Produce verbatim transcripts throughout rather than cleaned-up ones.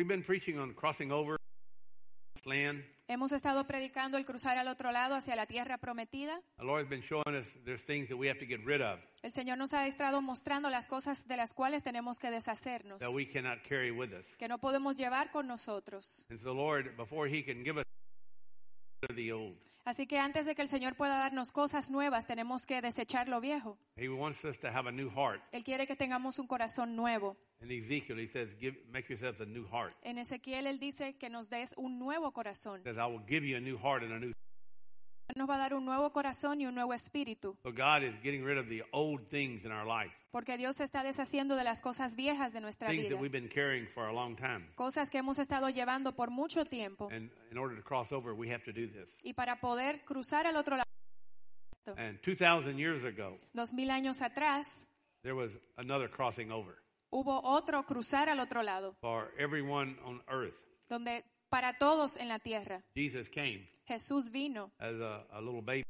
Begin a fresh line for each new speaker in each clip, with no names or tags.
been preaching on crossing over land.
Hemos estado predicando el cruzar al otro lado hacia la tierra prometida.
The Lord has been showing us there's things that we have to get rid of
El Señor nos ha estado mostrando las cosas de las cuales tenemos que deshacernos,
that we cannot carry with us.
que no podemos llevar con nosotros.
And so the Lord, before He can give us the old,
Así que antes de que el Señor pueda darnos cosas nuevas, tenemos que desechar lo viejo.
He wants us to have a new heart.
Él quiere que tengamos un corazón nuevo.
In Ezekiel, He says, "Give, make yourselves a new heart."
En Ezequiel Él dice que nos des un nuevo corazón.
He says, "I will give you a new heart and a new."
Él nos va a dar un nuevo corazón y un nuevo espíritu.
So God is getting rid of the old things in our life,
Porque Dios se está deshaciendo de las cosas viejas de nuestra
things
vida.
that we've been carrying for a long time.
Cosas que hemos estado llevando por mucho tiempo.
And in order to cross over, we have to do this.
Y para poder cruzar al otro lado,
And two thousand years ago,
dos mil años atrás,
there was another crossing over
hubo otro cruzar al otro lado,
for everyone on earth.
donde para todos en la tierra,
Jesus came
Jesús vino
as a, a little baby,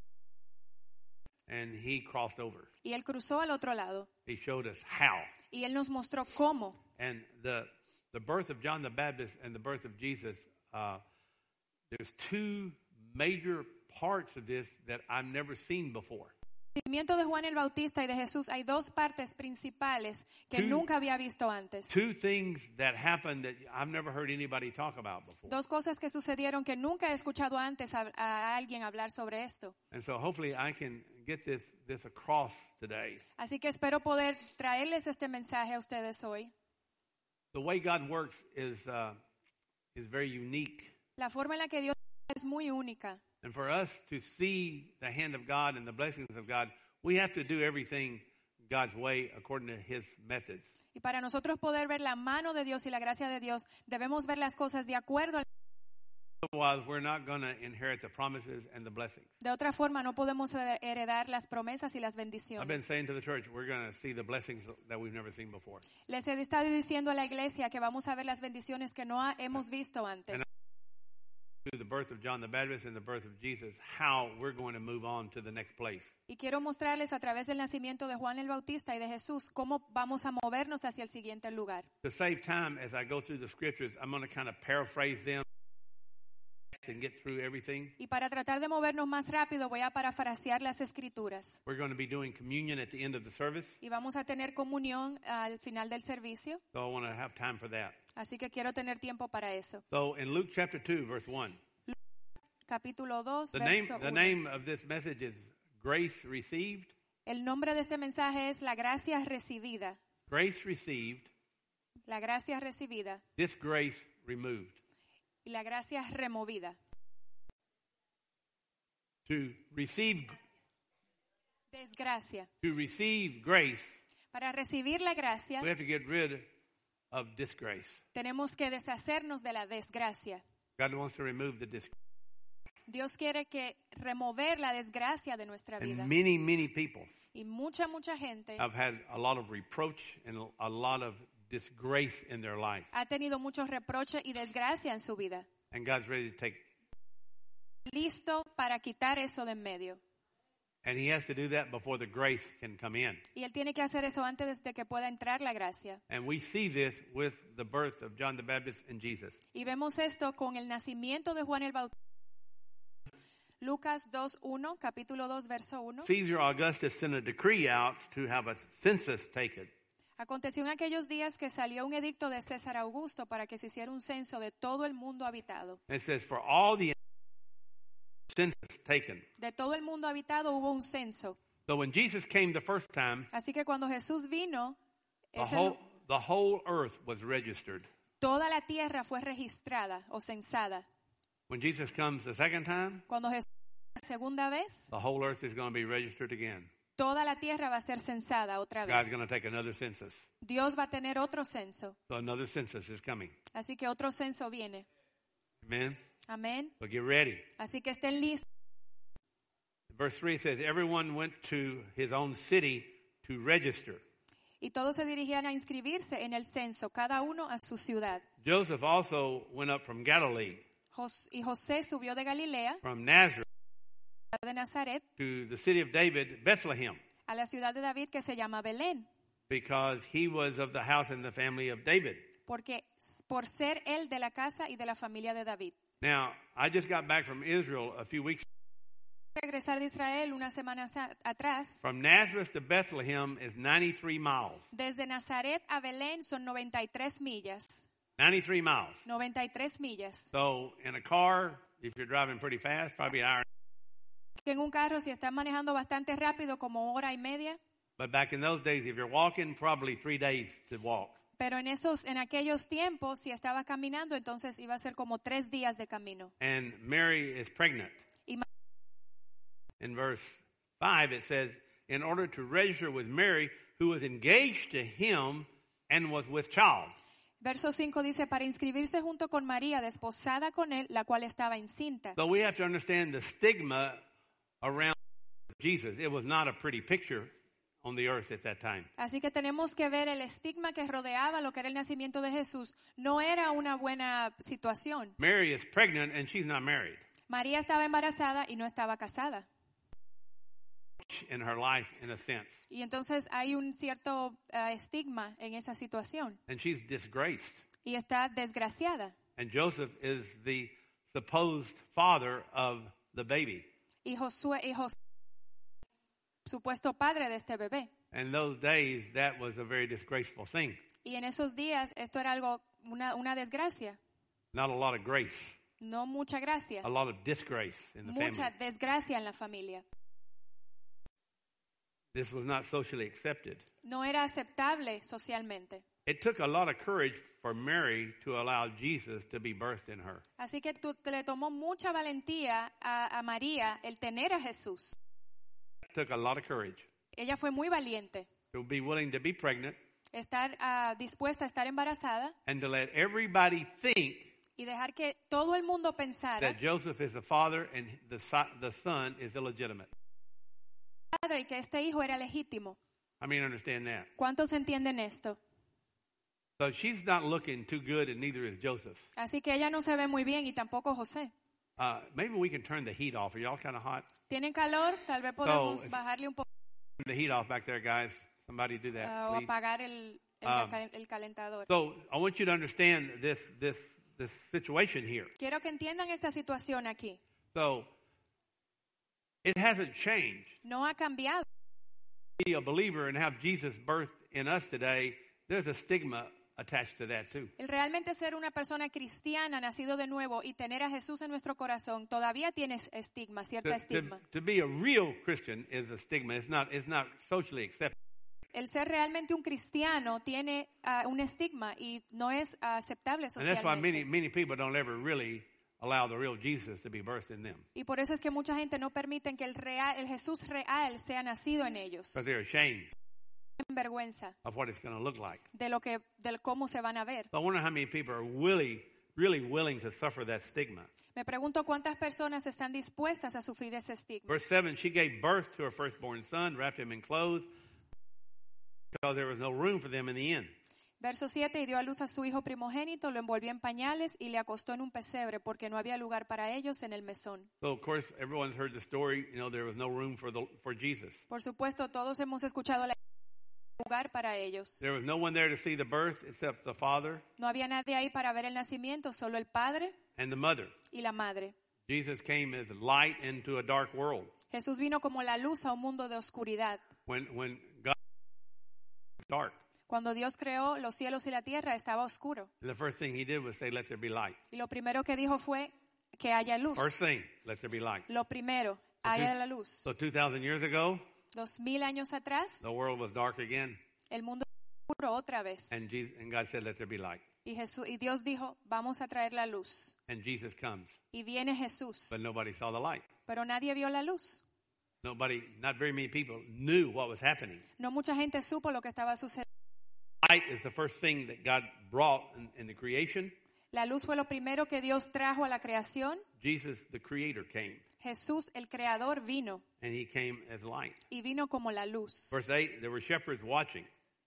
and He crossed over.
y Él cruzó al otro lado.
He showed us how.
Y Él nos mostró cómo.
And the the birth of John the Baptist and the birth of Jesus, uh, there's two major parts of this that I've never seen before.
El nacimiento de Juan el Bautista y de Jesús hay dos partes principales que
Two-
nunca había visto antes.
Two things that happened that I've never heard anybody talk about before.
Dos cosas que sucedieron que nunca he escuchado antes a, a alguien hablar sobre esto.
And so hopefully I can get this this across today.
Así que espero poder traerles este mensaje a ustedes hoy.
The way God works is uh, is very unique.
La forma en la que Dios es muy única.
And for us to see the hand of God and the blessings of God, we have to do everything God's way according to His methods.
Y para nosotros poder ver la mano de Dios y la gracia de Dios, debemos ver las cosas de acuerdo a
Otherwise, we're not going to inherit the promises and the blessings.
De otra forma, no podemos heredar las promesas y las
I've been
bendiciones.
saying to the church, we're going to see the blessings that we've never seen before.
Les he estado diciendo a la iglesia que vamos a ver las bendiciones que no ha- hemos visto antes.
Through the birth of John the Baptist and the birth of Jesus, how we're going to move on to the next place.
Y quiero mostrarles a través del nacimiento de Juan el Bautista y de Jesús cómo vamos a movernos hacia el siguiente lugar.
To save time, as I go through the scriptures, I'm going to kind of paraphrase them and get through everything.
Y para tratar de movernos más rápido, voy a parafrasear las escrituras.
We're going to be doing communion at the end of the service,
Y vamos a tener comunión al final del servicio.
so I want to have time for that.
Así que quiero tener tiempo para eso.
So in Luke chapter two, verse one,
Capítulo dos,
the name,
verso
the
uno.
name of this message is Grace Received.
El nombre de este mensaje es la gracia recibida.
Grace received,
La gracia recibida
this grace removed.
y la gracia removida.
To receive,
Desgracia.
to receive grace,
Para recibir la gracia,
we have to get rid of disgrace.
tenemos que deshacernos de la desgracia.
God wants to remove the disgrace.
Dios quiere que remover la desgracia de nuestra vida.
And many, many people
Y mucha, mucha gente
have had a lot of reproach and a lot of disgrace in their life.
ha tenido muchos reproches y desgracia en su vida.
And God's ready to take,
Listo para quitar eso de en medio.
and He has to do that before the grace can come in.
Y Él tiene que hacer eso antes de que pueda entrar la gracia.
And we see this with the birth of John the Baptist and Jesus.
Y vemos esto con el nacimiento de Juan el Bautista. Lucas dos uno, capítulo dos, verso uno.
Caesar Augustus sent a decree out to have a census taken.
Aconteció en aquellos días que salió un edicto de César Augusto para que se hiciera un censo de todo el mundo habitado.
And it says, for all the census taken.
De todo el mundo habitado hubo un censo.
So when Jesus came the first time,
Así que cuando Jesús vino,
the
ese
whole,
lu-
the whole earth was registered.
toda la tierra fue registrada o censada.
When Jesus comes the second time,
Cuando Jesús la segunda vez,
the whole earth is going to be registered again.
toda la tierra va a ser censada otra vez.
God's going to take another census.
Dios va a tener otro censo.
So another census is coming.
Así que otro censo viene.
Amen?
Amén.
So get ready.
Así que estén listos.
Verse three says, everyone went to his own city to register.
Y todos se dirigían a inscribirse en el censo, cada uno a su ciudad.
Joseph also went up from Galilee,
Jos- y José subió de Galilea,
from Nazareth,
de Nazaret,
to the city of David, Bethlehem,
a la ciudad de David que se llama Belén,
because he was of the house and the family of David.
porque por ser él de la casa y de la familia de David.
Now, I just got back from Israel a few weeks ago.
Regresar de Israel unas semanas a- atrás.
From Nazareth to Bethlehem is ninety-three miles.
Desde Nazaret a Belén son noventa y tres millas.
ninety-three miles.
noventa y tres millas.
So, in a car, if you're driving pretty fast, probably an hour.
Que en un carro, si estás manejando bastante rápido, como hora y media.
But back in those days, if you're walking, probably three days to walk.
Pero en esos, en aquellos tiempos, si estaba caminando, entonces iba a ser como tres días de camino.
And Mary is pregnant.
Y Ma-
In verse five, it says, in order to register with Mary, who was engaged to him and was with child.
Verso cinco dice, para inscribirse junto con María, desposada con él, la cual estaba encinta.
So we have to understand the stigma around Jesus. It was not a pretty picture on the earth at that time.
Así que tenemos que ver el estigma que rodeaba lo que era el nacimiento de Jesús. No era una buena situación.
Mary is pregnant and she's not married.
María estaba embarazada y no estaba casada.
In her life, in a sense.
Y entonces hay un cierto uh, estigma en esa situación.
And she's disgraced.
Y está desgraciada.
And Joseph is the supposed father of the baby.
Y Josué, y Josué, supuesto padre de este bebé.
In those days, that was a very disgraceful thing.
Y en esos días esto era algo, una, una desgracia.
Not a lot of grace.
No mucha gracia.
A lot of disgrace in the
Mucha
family.
desgracia en la familia.
This was not socially accepted.
No era aceptable socialmente.
It took a lot of courage for Mary to allow Jesus to be birthed in her.
Así que tú, le tomó mucha valentía a, a María el tener a Jesús.
It took a lot of courage
Ella fue muy valiente.
to be willing to be pregnant
Estar uh, dispuesta a estar embarazada
and to let everybody think
y dejar que todo el mundo pensara
that Joseph is the father and the son, the son is illegitimate.
padre y que este hijo era legítimo.
I mean, understand that.
¿Cuántos entienden esto?
So she's not looking too good, and neither is Joseph.
Así que ella no se ve muy bien y tampoco José.
Uh, maybe we can turn the heat off. Are y'all kind of hot?
¿Tienen calor? Tal vez podemos
if-
bajarle un poco
Turn the heat off back there, guys. Somebody do that,
uh, o
please.
apagar el, el,
Um,
cal- el calentador.
So I want you to understand this this this situation here.
Quiero que entiendan esta situación aquí.
So it hasn't changed.
No ha cambiado.
Be a believer and have Jesus birthed in us today. There's a stigma attached to that too.
El realmente ser una persona cristiana, nacido de nuevo y tener a Jesús en nuestro corazón, todavía tienes estigma, cierta
To,
estigma.
to, to be a real Christian is a stigma. It's not it's not socially accepted.
El ser realmente un cristiano tiene uh, un estigma y no es uh, aceptable
And that's why many
socialmente.
many people don't ever really allow the real Jesus to be birthed in them
Y por eso es que mucha gente no permiten que el, real, el Jesús real sea nacido en ellos.
because they're ashamed
Tienen vergüenza
of what it's going to look like.
de lo que, de cómo se van a ver.
So I wonder how many people are really, really willing to suffer that stigma.
Me pregunto cuántas personas están dispuestas a sufrir ese estigma.
Verse seven, she gave birth to her firstborn son, wrapped him in clothes, because there was no room for them in the inn.
Verso siete, y dio a luz a su hijo primogénito, lo envolvió en pañales y le acostó en un pesebre porque no había lugar para ellos en el mesón.
So, of course, everyone's heard the story. You know, there was no room for the for Jesus.
Por supuesto, todos hemos escuchado la lugar para ellos.
There was no one there to see the birth except the father
No había nadie ahí para ver el nacimiento, solo el padre
and the mother.
y la madre.
Jesus came as light into a dark world.
Jesús vino como la luz a un mundo de oscuridad.
When when God was dark,
Cuando Dios creó los cielos y la tierra, estaba oscuro.
the first thing He did was say, "Let there be light."
Y lo primero que dijo fue que haya luz.
First thing, let there be light.
Lo primero, haya la luz.
So two thousand years ago,
Dos mil años atrás,
the world was dark again,
el mundo era oscuro otra vez.
and Jesus, and God said, "Let there be light."
Y, Jesús, y Dios dijo, vamos a traer la luz.
And Jesus comes,
Y viene Jesús.
but nobody saw the light.
Pero nadie vio la luz.
Nobody, not very many people knew what was happening.
No mucha gente supo lo que estaba sucediendo.
Light is the first thing that God brought in, in the creation.
La luz fue lo primero que Dios trajo a la creación.
Jesus, the creator, came,
Jesús, el creador, vino.
and He came as light.
Y vino como la luz.
Verse eight, there were shepherds watching.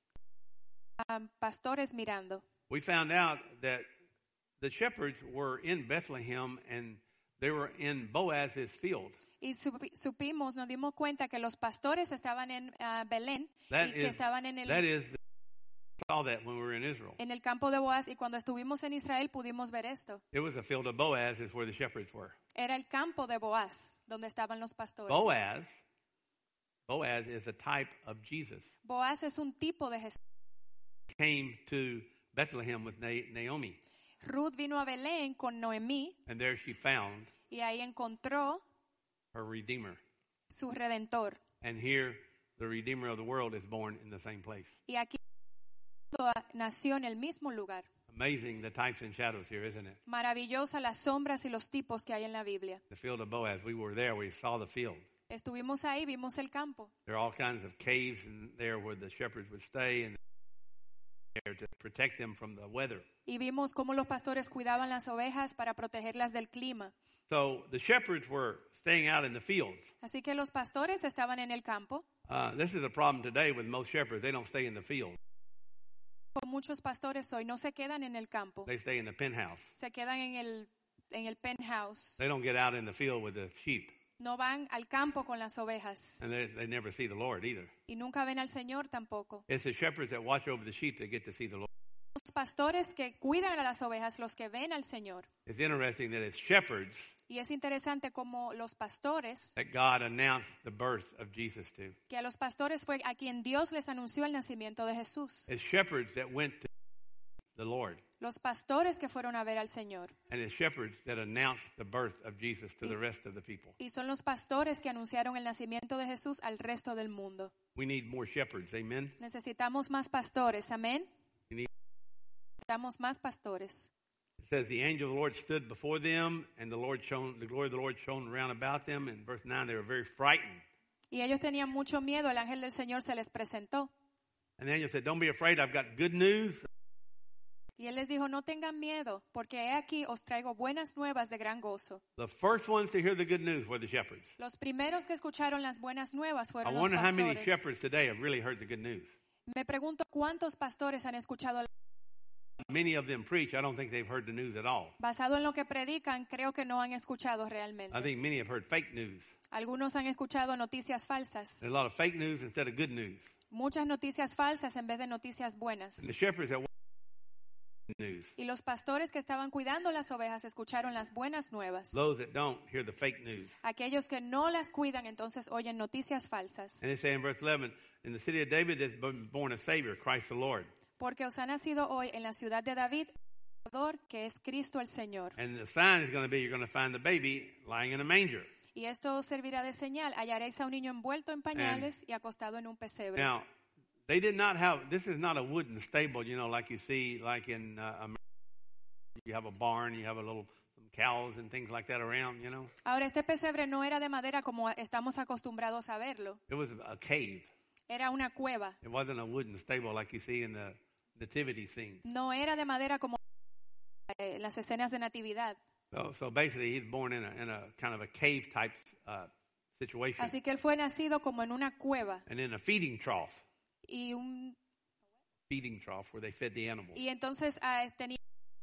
Um, pastores mirando.
We found out that the shepherds were in Bethlehem, and they were in Boaz's field.
Y supi- supimos, nos dimos cuenta que los pastores estaban en uh, Belén
That
y que
is,
estaban en
that
el,
is the saw that when we were in Israel.
en el campo de Boaz, y cuando estuvimos en Israel pudimos ver esto.
It was a field of Boaz, is where the shepherds were.
Era el campo de Boaz, donde estaban los pastores.
Boaz, Boaz is a type of Jesus.
Boaz es un tipo de Jesús.
Came to Bethlehem with Na- Naomi,
Ruth vino a Belén con Noemí
and there she found
y ahí encontró
her Redeemer.
su Redentor.
And here, the Redeemer of the world is born in the same place.
Y aquí nació en el mismo lugar.
Amazing the types and shadows here, isn't it?
Maravillosa las sombras y los tipos que hay en la Biblia.
The field of Boaz, we were there, we saw the field.
Estuvimos ahí, vimos el campo.
There are all kinds of caves in there where the shepherds would stay and there to protect them from the weather.
Y vimos cómo los pastores cuidaban las ovejas para protegerlas del clima.
So the shepherds were staying out in the fields.
Así que los pastores estaban en el campo.
Uh, this is a problem today with most shepherds. They don't stay in the field.
Con muchos pastores hoy no se quedan en el campo.
They stay in the penthouse.
Se quedan en el, en el penthouse.
They don't get out in the field with the sheep.
No van al campo con las ovejas.
And they, they never see the Lord either.
Y nunca ven al Señor tampoco.
It's the shepherds that watch over the sheep that get to see the Lord.
Los pastores que cuidan a las ovejas, los que ven al Señor.
It's interesting that it's shepherds
Y es interesante como los pastores,
that God announced the birth of Jesus to.
que a los pastores fue a quien Dios les anunció el nacimiento de Jesús.
It's shepherds that went to the Lord.
Los pastores que fueron a ver al Señor.
And it's shepherds that announced the birth of Jesus to the rest of the people.
Y son los pastores que anunciaron el nacimiento de Jesús al resto del mundo.
We need more shepherds, amen?
Necesitamos más pastores, amén.
We need-
Necesitamos más pastores.
It says the angel of the Lord stood before them, and the Lord shone, the glory of the Lord shone round about them. In verse nine, they were very frightened.
Y ellos tenían mucho miedo, el ángel del Señor se les presentó.
And the angel said, "Don't be afraid, I've got good news."
Y él les dijo, no tengan miedo, porque he aquí os traigo buenas nuevas de gran gozo.
The first ones to hear the good news were the shepherds.
Los primeros que escucharon las buenas nuevas
I
fueron los
wonder how many
pastores.
shepherds today have really heard the good news.
Me pregunto cuántos pastores han escuchado.
Many of them preach. I don't think they've heard the news at all.
Basado en lo que predican, creo que no han escuchado
I
realmente.
think many have heard fake news.
Algunos han escuchado noticias falsas.
There's a lot of fake news instead of good news.
Muchas noticias falsas en vez de noticias buenas.
And the shepherds that news.
Y los pastores que estaban cuidando las ovejas escucharon las buenas nuevas.
Those that don't hear the fake news.
Aquellos que no las cuidan entonces oyen noticias falsas.
And they say in verse eleven, in the city of David there's been born a Savior, Christ the Lord.
Porque os ha nacido hoy en la ciudad de David un Salvador, que es Cristo el Señor.
And the sign is going to be you're going to find the baby lying in a manger.
Y esto os servirá de señal. Hallaréis a un niño envuelto en pañales y acostado en un pesebre.
Now, they did not have, this is not a wooden stable, you know, like you see, like in uh, America. You have a barn, you have a little some cows and things like that around, you know.
Ahora, este pesebre no era de madera como estamos acostumbrados a verlo.
It was a cave.
Era una cueva.
It wasn't a wooden stable like you see in the nativity scene.
No era de madera como en las escenas de natividad.
So, so basically, he's born in a, in a kind of a cave type uh, situation.
Así que él fue nacido como en una cueva.
And in a feeding trough,
Y, un,
feeding trough where they fed the animals.
y entonces ah, tenía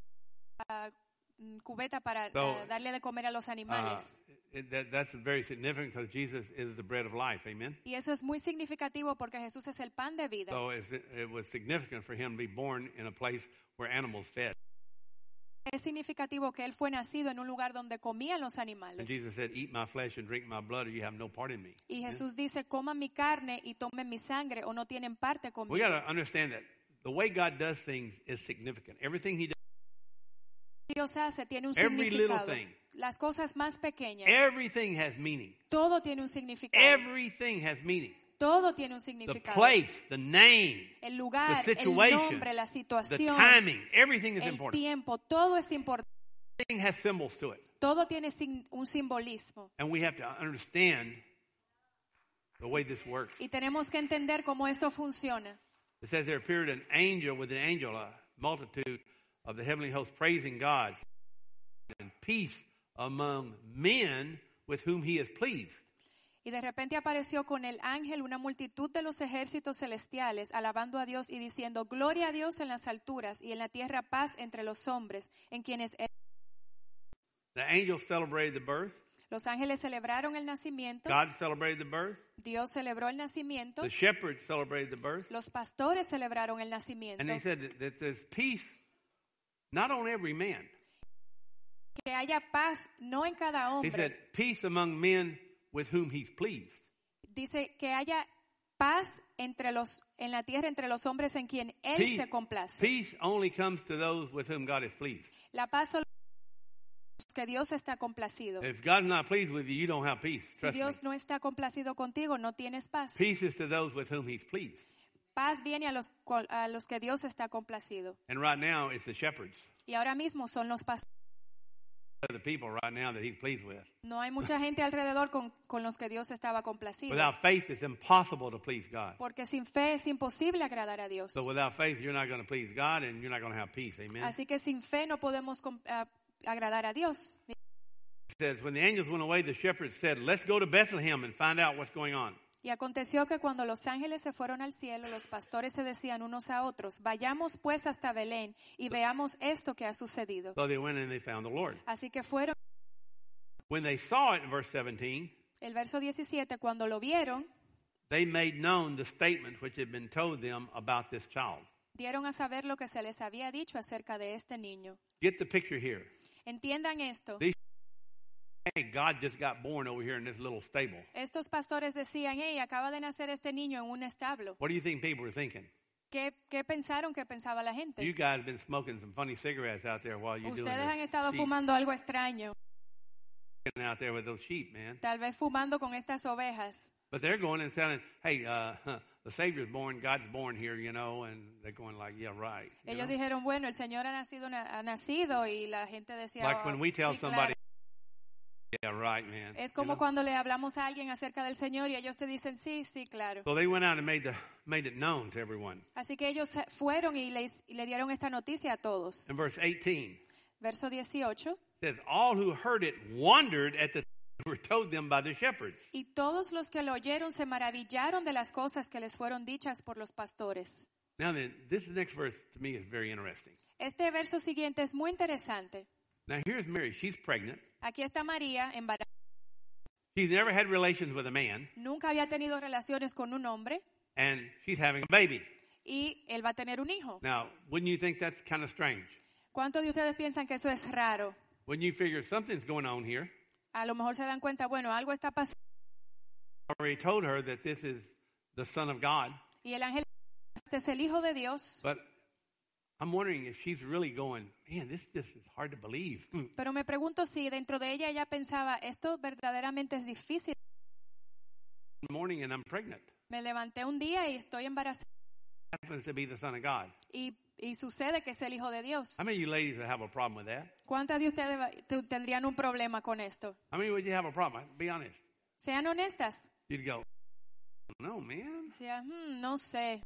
ah, cubeta para
So,
ah, darle de comer a los
Uh,
animales.
it, that, that's very significant because Jesus is the bread of life. Amen.
Y eso es muy significativo porque Jesús es el pan de vida.
So it's, it was significant for him to be born in a place where animals fed.
Es significativo que él fue nacido en un lugar donde comían los
And
animales.
Jesus said, "Eat my flesh and drink my blood, or you have no part in me."
Y Jesús dice, coman mi carne y tomen mi sangre o no tienen parte
We
conmigo.
got to understand that the way God does things is significant. Everything He does,
Dios hace tiene un
Every little
significado.
thing.
Las cosas más pequeñas,
everything has meaning.
todo tiene un significado.
Everything has meaning.
Todo tiene un
The
significado.
place, the name,
El lugar,
the
el
situation,
nombre, la
the
situación,
timing, everything is
el
important.
tiempo, todo es importante.
Everything has symbols to it.
Todo tiene sin- un simbolismo.
And we have to understand the way this works.
Y tenemos que entender cómo esto funciona.
It says there appeared an angel with an angel, a multitude of the heavenly host praising God, and peace among men with whom he is pleased.
Y de repente apareció con el ángel una multitud de los ejércitos celestiales, alabando a Dios y diciendo, gloria a Dios en las alturas y en la tierra paz entre los hombres, en quienes él...
The angels celebrated the birth.
Los ángeles celebraron el nacimiento.
God celebrated the birth.
Dios celebró el nacimiento.
The shepherds celebrated the birth.
Los pastores celebraron el nacimiento.
And they said that, that there's peace not on every man.
Que haya paz no en cada
He
hombre.
said peace among men with whom he's pleased.
Dice que haya paz entre los en la tierra entre los hombres en quien él
Peace,
se complace.
peace only comes to those with whom God is pleased.
La paz solo es que Dios está complacido.
If God's not pleased with you, you don't have peace.
Si
Trust me.
Dios no está complacido contigo, no tienes paz.
Peace is to those with whom he's pleased.
Paz viene a los cual- a los que Dios está complacido.
And right now, it's the shepherds.
Y ahora mismo son los pastores.
They're the people right now that he's pleased with.
No hay mucha gente alrededor con, con los que Dios estaba complacido.
Without faith, it's impossible to please God.
Porque sin fe es imposible agradar a Dios.
So without faith, you're not going to please God and you're not going to have peace. Amen.
Así que sin fe no podemos com- ah, agradar a Dios.
It says, when the angels went away, the shepherds said, let's go to Bethlehem and find out what's going on.
Y aconteció que cuando los ángeles se fueron al cielo, los pastores se decían unos a otros, vayamos pues hasta Belén y veamos esto que ha sucedido.
So they went and they found the Lord.
Así que fueron,
When they saw it in verse seventeen,
el verso diecisiete, cuando lo vieron,
they made known the statement which had been told them about this child.
dieron a saber lo que se les había dicho acerca de este niño.
Get the picture here.
Entiendan esto.
These Hey, God just got born over here in this little stable.
Estos pastores decían, hey, acaba de nacer este niño en un establo.
What do you think people were thinking?
¿Qué, qué pensaron que pensaba la gente?
You guys have been smoking some funny cigarettes out there while you're doing
Ustedes han
this.
estado
sheep
fumando algo extraño,
out there with those sheep, man.
tal vez fumando con estas ovejas.
But they're going and saying, hey, uh, the Savior's born, God's born here, you know, and they're going like, yeah, right. you
Ellos
know?
dijeron, bueno, el Señor ha nacido, ha nacido y la gente decía,
Like
"Oh,
when we tell
sí,
somebody,
claro".
yeah, right, man.
Es
you
como
know?
cuando le hablamos a alguien acerca del Señor y ellos te dicen, sí, sí, claro.
So they went out and made, the, made it known to everyone.
Así que ellos se- fueron y le, y le dieron esta noticia a todos.
In verse eighteen,
Verso dieciocho.
it says, all who heard it wondered at the things that were told them by the shepherds.
Y todos los que lo oyeron se maravillaron de las cosas que les fueron dichas por los pastores.
Now then, this next verse to me is very interesting.
Este verso siguiente es muy interesante.
Now here's Mary. She's pregnant.
Aquí está María, embarazada.
She's never had relations with a man,
Nunca había tenido relaciones con un hombre
and she's having a baby.
y él va a tener un hijo.
Now, wouldn't you think that's kind of strange?
¿Cuántos de ustedes piensan que eso es raro?
Wouldn't you figure something's going on here?
A lo mejor se dan cuenta, bueno, algo está pasando.
I already told her that this is the Son of God,
Y el ángel, este es el Hijo de Dios.
but I'm wondering if she's really going, man, this just is hard to believe.
Pero me pregunto si dentro de ella ella pensaba, esto verdaderamente es difícil.
One morning and I'm pregnant.
Me levanté un día y estoy embarazada
Happens to be the Son of God.
y, y sucede que es el Hijo de Dios.
How many of you ladies would have a problem with that?
¿Cuántas de ustedes va- te- tendrían un problema con esto?
How many would you have a problem? Be honest.
Sean honestas.
You'd go, no, man.
Decía, "Hmm, no sé.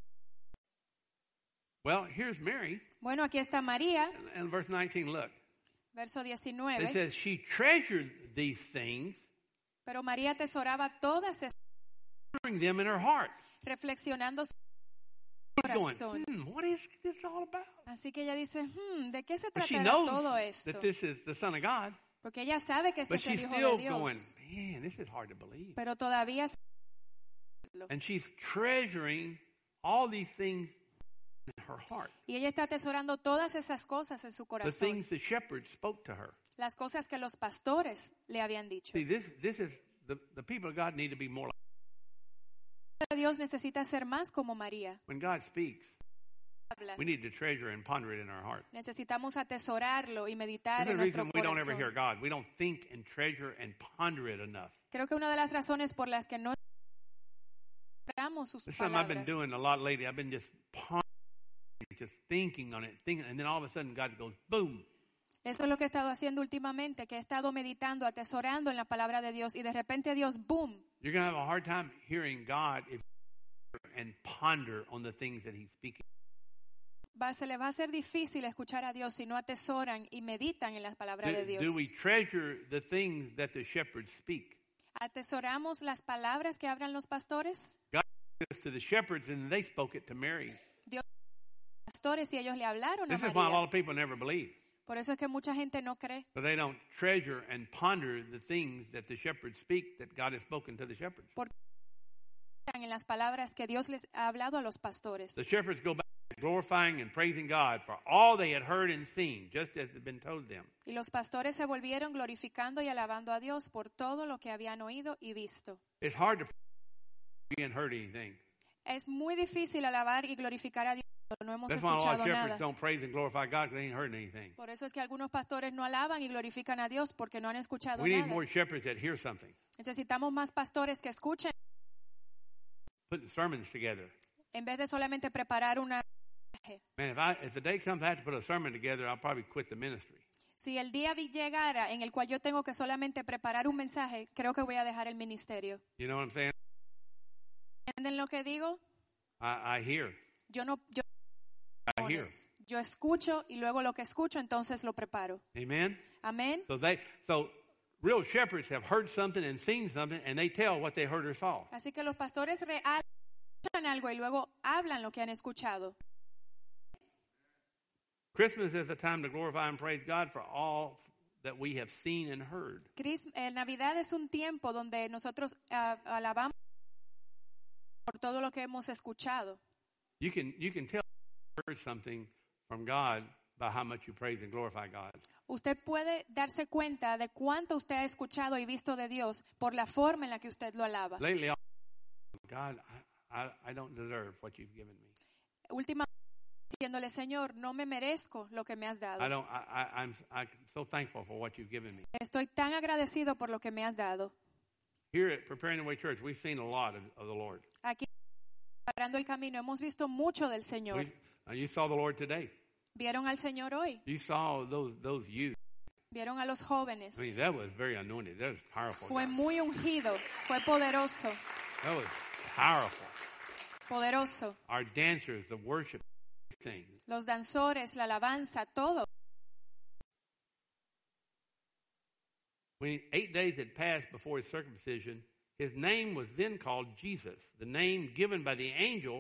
Well, here's Mary.
Bueno, aquí está María,
And in verse nineteen, look.
verso
It
diecinueve.
says she treasured these things,
Pero María atesoraba todas estas,
putting them in her heart.
reflexionando su
She's going,
corazón.
hmm, what is this all about?
Así que ella dice, hmm, ¿de qué se
But she
tratará
knows
todo esto?
that this is the Son of God,
Porque ella sabe que este
but
es el
she's
Hijo
still
de Dios.
going, man, this is hard to believe.
Pero todavía
And she's treasuring all these things in her heart.
y ella está atesorando todas esas cosas en su
The
corazón.
things the shepherds spoke to her.
Las cosas que los pastores le habían dicho.
See, this this is the, the people of God need to be more like
Dios necesita ser más como María.
when God speaks,
Habla.
we need to treasure and ponder it in our heart.
Necesitamos atesorarlo y meditar
This is
en
the
nuestro
reason we don't ever hear
corazón.
God. We don't think and treasure and ponder it enough.
Creo que una de las razones por las que no esperamos sus
This is something I've been
palabras.
doing a lot lately. I've been just pondering, just thinking on it, thinking, and then all of a sudden God goes, boom.
Eso es lo que he estado haciendo últimamente, que he estado meditando, atesorando en la palabra de Dios y de repente Dios, boom.
You're going to have a hard time hearing God if you and ponder on the things that He's speaking.
Va, se les va a hacer difícil escuchar a Dios si no atesoran y meditan en las palabras
Do,
de Dios.
do we treasure the things that the shepherds speak?
¿Atesoramos las palabras que hablan los pastores?
God spoke this to the shepherds, and they spoke it to Mary.
Pastores y ellos le hablaron a
This is why a lot
María.
of people never believe.
Por eso es que mucha gente no cree.
But they don't treasure and ponder the things that the shepherds speak that God has spoken to the shepherds.
Porque están en las palabras que Dios les ha hablado a los pastores.
The shepherds go back glorifying and praising God for all they had heard and seen, just as had been told them.
Y los pastores se volvieron glorificando y alabando a Dios por todo lo que habían oído y visto.
It's hard to we hadn't heard anything.
Es muy difícil alabar y glorificar a Dios cuando no hemos
That's why a lot of
escuchado
shepherds
nada.
don't praise and glorify God because they ain't heard anything.
Por eso es que algunos pastores no alaban y glorifican a Dios porque no han escuchado
We need
nada.
more shepherds that hear something,
Necesitamos más pastores que escuchen
putting sermons together.
en vez de solamente preparar una.
Man, if I if the day comes I have to put a sermon together, I'll probably quit the ministry.
Si el día vi- llegara en el cual yo tengo que solamente preparar un mensaje, creo que voy a dejar el ministerio.
You know what I'm saying?
¿Entienden lo que digo?
I, I hear.
Yo no, yo,
I hear.
yo escucho y luego lo que escucho entonces lo preparo.
Amen?
Amén.
So they so real shepherds have heard something and seen something and they tell what they heard or saw.
Así que los pastores reales escuchan algo y luego hablan lo que han escuchado.
Christmas is a time to glorify and praise God for all that we have seen and heard.
Cris- eh, Navidad es un tiempo donde nosotros ah, alabamos por todo lo que hemos escuchado.
You can you can tell you heard something from God by how much you praise and glorify God.
Usted puede darse cuenta de cuánto usted ha escuchado y visto de Dios por la forma en la que usted lo alaba.
Lately, God, I, I, I don't deserve what you've given me.
Últimamente diciéndole, Señor, no me merezco lo que me has dado.
I don't. I, I, I'm I'm so thankful for what you've given me.
Estoy tan agradecido por lo que me has dado.
Here at Preparing the Way Church, we've seen a lot of, of the Lord.
Aquí, parando el camino, hemos visto mucho del Señor.
We, uh, you saw the Lord today.
Vieron al Señor hoy,
You saw those those youth.
vieron a los jóvenes.
I mean, that was very anointed. That was powerful.
Fue
God.
muy ungido, fue poderoso,
That was powerful.
poderoso.
Our dancers, the worship, sing.
Los danzores, la alabanza, todo.
When eight days had passed before his circumcision, his name was then called Jesus, the name given by the angel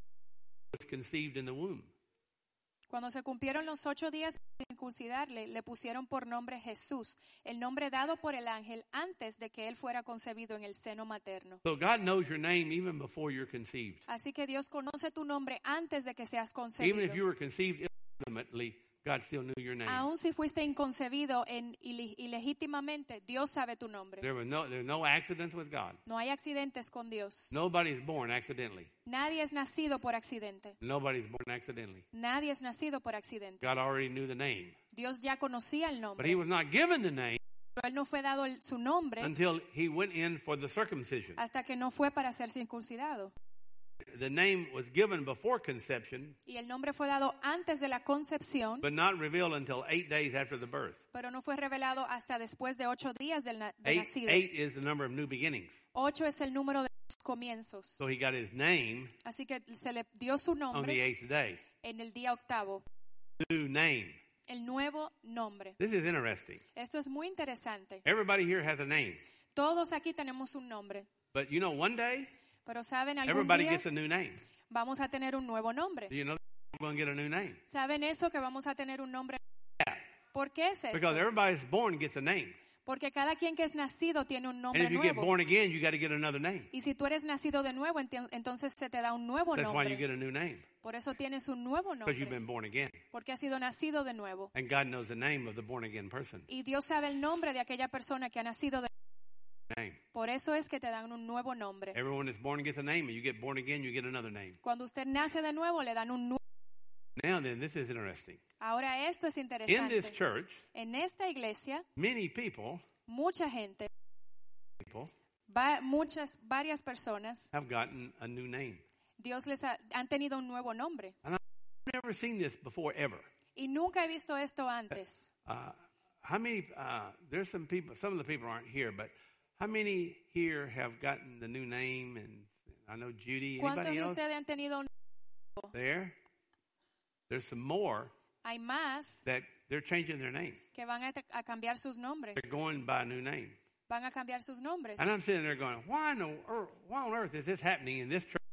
was conceived in the womb.
Cuando se cumplieron los ocho días de circuncidarle, le pusieron por nombre Jesús, el nombre dado por el ángel antes de que él fuera concebido en el seno materno.
So God knows your name even before you're conceived.
Así que Dios conoce tu nombre antes de que seas
Even
concebido.
if you were conceived illegitimately, God still knew your name.
Aun si fuiste inconcebido en, ile- ilegítimamente, Dios sabe tu nombre.
There were no there were no accidents with God.
No hay accidentes con Dios.
Nobody's born accidentally.
Nadie es nacido por accidente.
Nobody's born accidentally.
Nadie es nacido por accidente.
God already knew the name.
Dios ya conocía el
But he
nombre,
was not given the name
pero él no fue dado el- su nombre
until he went in for the circumcision.
hasta que no fue para ser circuncidado.
The name was given before conception,
Y el nombre fue dado antes de la concepción,
but not revealed until eight days after the birth.
pero no fue revelado hasta después de ocho días del na- de
Eight,
nacido.
eight is the number of new beginnings.
Ocho es el número de los comienzos.
So he got his name
Así que se le dio su
on the
nombre
eighth day.
en el día octavo.
New name.
El nuevo nombre.
This is interesting.
Esto es muy interesante.
Everybody here has a name.
Todos aquí tenemos un nombre.
But you know, one day,
Pero ¿saben algún
everybody
día
gets a new name.
vamos a tener un nuevo nombre?
Do you know we're going to get a new name?
¿Saben eso que vamos a tener un nombre?
Yeah.
¿Por qué es
Because
eso?
everybody's born gets a name.
Porque cada quien que es nacido tiene un
And
nombre
if you get
nuevo.
born again, you got to get another name.
Y si tú eres nacido de nuevo, enti- entonces se te da un nuevo
That's why you get
nombre.
a new name.
Por eso tienes un nuevo
Because you've
nombre.
been born again.
Porque has sido nacido de nuevo.
And God knows the name of the born again person.
Y Dios sabe el nombre de aquella persona que ha nacido de
Name.
Por eso es que te dan un nuevo nombre.
Everyone that's born gets a name, and you get born again, you get another name.
Cuando usted nace de nuevo, le dan un nuevo.
Now then, this is interesting.
Ahora esto es
In this
interesante.
church,
En esta iglesia,
many people,
mucha gente,
people
va- muchas, varias personas,
have gotten a new name.
Dios les ha, han tenido un nuevo nombre.
I've never seen this before ever.
Y nunca he visto esto antes.
Uh, how many? Uh, there's some people. Some of the people aren't here, but how many here have gotten the new name? And I know Judy.
¿Cuántos
Anybody
de
else
ustedes han tenido un...
there? There's some more
Hay más
that they're changing their name.
que van a, a cambiar sus nombres.
They're going by a new name.
Van a cambiar sus nombres.
And I'm sitting there going, why, no, why on earth is this happening in this church?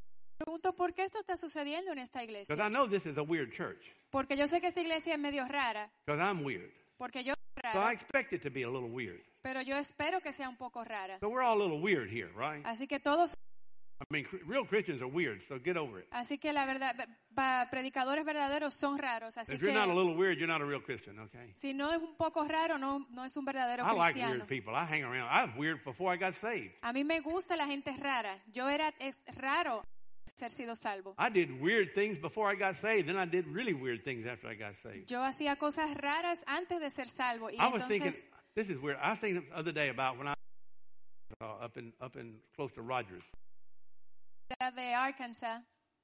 pregunto, ¿por qué esto está sucediendo en esta
Because
iglesia?
I know this is a weird church.
Porque yo sé que esta iglesia es medio rara,
Because I'm weird.
porque yo soy
So I
rara,
expect it to be a little weird.
pero yo espero que sea un poco rara.
So we're all a little weird here, right?
Así que todos,
I mean, cr- real Christians are weird, so get over it.
así que la verdad, pa- predicadores verdaderos son raros, así
If you're not a
que
little weird, you're not a real Christian, okay?
si no es un poco raro, no, no es un verdadero
I like
cristiano.
weird people. I hang around. I was weird before I got saved.
A mí me gusta la gente rara. Yo era es raro ser sido salvo.
I did weird things before I got saved, then I did really weird things after I got saved.
Yo hacía cosas raras antes de ser salvo y
I was thinking,
entonces
this is weird. I was thinking the other day about when I uh, up in up in close to Rogers.
era de Arkansas.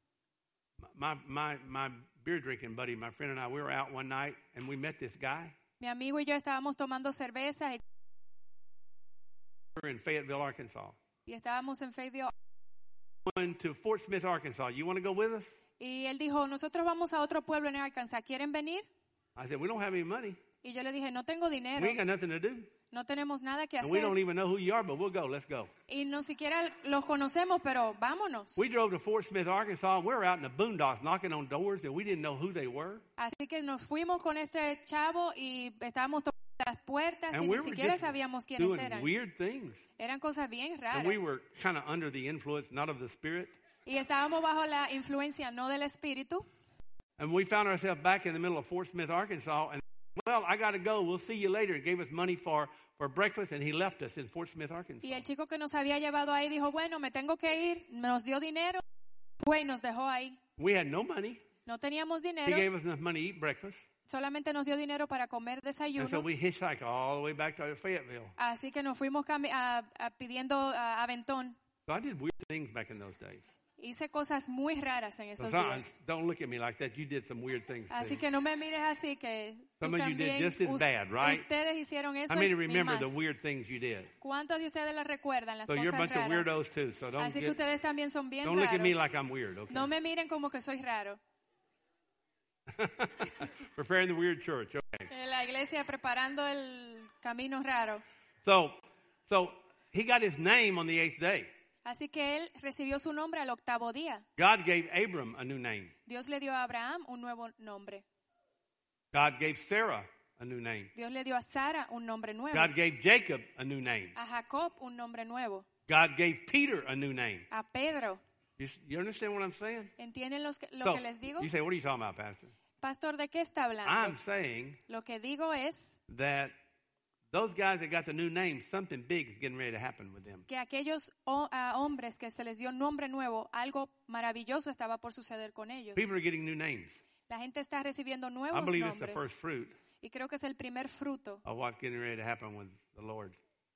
My my my beer drinking buddy, my friend and I, we were out one night and we met this guy.
Mi amigo y yo estábamos tomando cervezas y,
We were in Fayetteville, Arkansas.
y estábamos en Fayetteville
Going to Fort Smith, Arkansas. You want to go with us?
y él dijo, nosotros vamos a otro pueblo en Arkansas, ¿quieren venir?
I said, we don't have any money.
Y yo le dije, no tengo dinero,
We ain't got nothing to do.
no tenemos nada que
And we don't
hacer
even know who you are, but we'll go. Let's go.
y no siquiera los conocemos, pero vámonos.
We drove to Fort Smith, Arkansas, and we were out in the boondocks knocking on doors, and we didn't know who they were.
Así que nos fuimos con este chavo y estábamos tocando las puertas
And
y
we
ni
were
siquiera
just
sabíamos quiénes
doing
eran.
weird things.
Eran cosas bien raras.
And we were kind of under the influence, not of the Spirit.
Y estábamos bajo la influencia no del espíritu.
And we found ourselves back in the middle of Fort Smith, Arkansas. And, well, I got to go. We'll see you later. And gave us money for, for breakfast, and he left us in Fort Smith, Arkansas.
Y el chico que nos había llevado ahí dijo, bueno, me tengo que ir. Nos dio dinero, fue y nos dejó ahí.
We had no money.
No teníamos
He
dinero,
gave us enough money to eat breakfast.
solamente nos dio dinero para comer
And so
desayuno.
we hitchhiked all the way back to Fayetteville.
Así que nos fuimos cami- a- a- pidiendo a aventón.
So I did weird things back in those days.
Hice cosas muy raras en
So
esos
son,
días.
don't look at me like that. You did some weird things
Así
too.
que no me mires así, que tú
Some of you did
también,
just as
us-
bad, right?
ustedes hicieron eso
I mean,
y
remember
más.
the weird things you did.
¿Cuántos de ustedes les recuerdan las
So you're a
cosas
bunch of
raras?
weirdos too. So don't
Así que
get,
ustedes también son bien
don't look at me
raros.
like I'm weird. Okay.
No me miren como que soy raro.
Preparing the weird church. Okay.
En la iglesia preparando el camino raro.
So, so he got his name on the eighth day.
Así que él recibió su nombre al octavo día.
God gave Abram a new name.
Dios le dio a Abraham un nuevo nombre.
God gave Sarah a new name.
Dios le dio a Sara un nombre nuevo.
God gave Jacob a new name.
A Jacob un nombre nuevo.
God gave Peter a new name.
A Pedro.
You, you understand what I'm saying?
¿Entienden los que- lo
So,
que les digo?
you say, what are you talking about, Pastor?
Pastor, ¿de qué está hablando?
I'm saying
Lo que digo es
that those guys that got the new name, something big is getting ready to happen with them.
que aquellos ho- a hombres que se les dio nombre nuevo, algo maravilloso estaba por suceder con ellos.
People are getting new names.
La gente está recibiendo
I
nuevos
believe it's the
nombres.
first fruit
Y creo que es el primer fruto
of what's getting ready to happen with the Lord.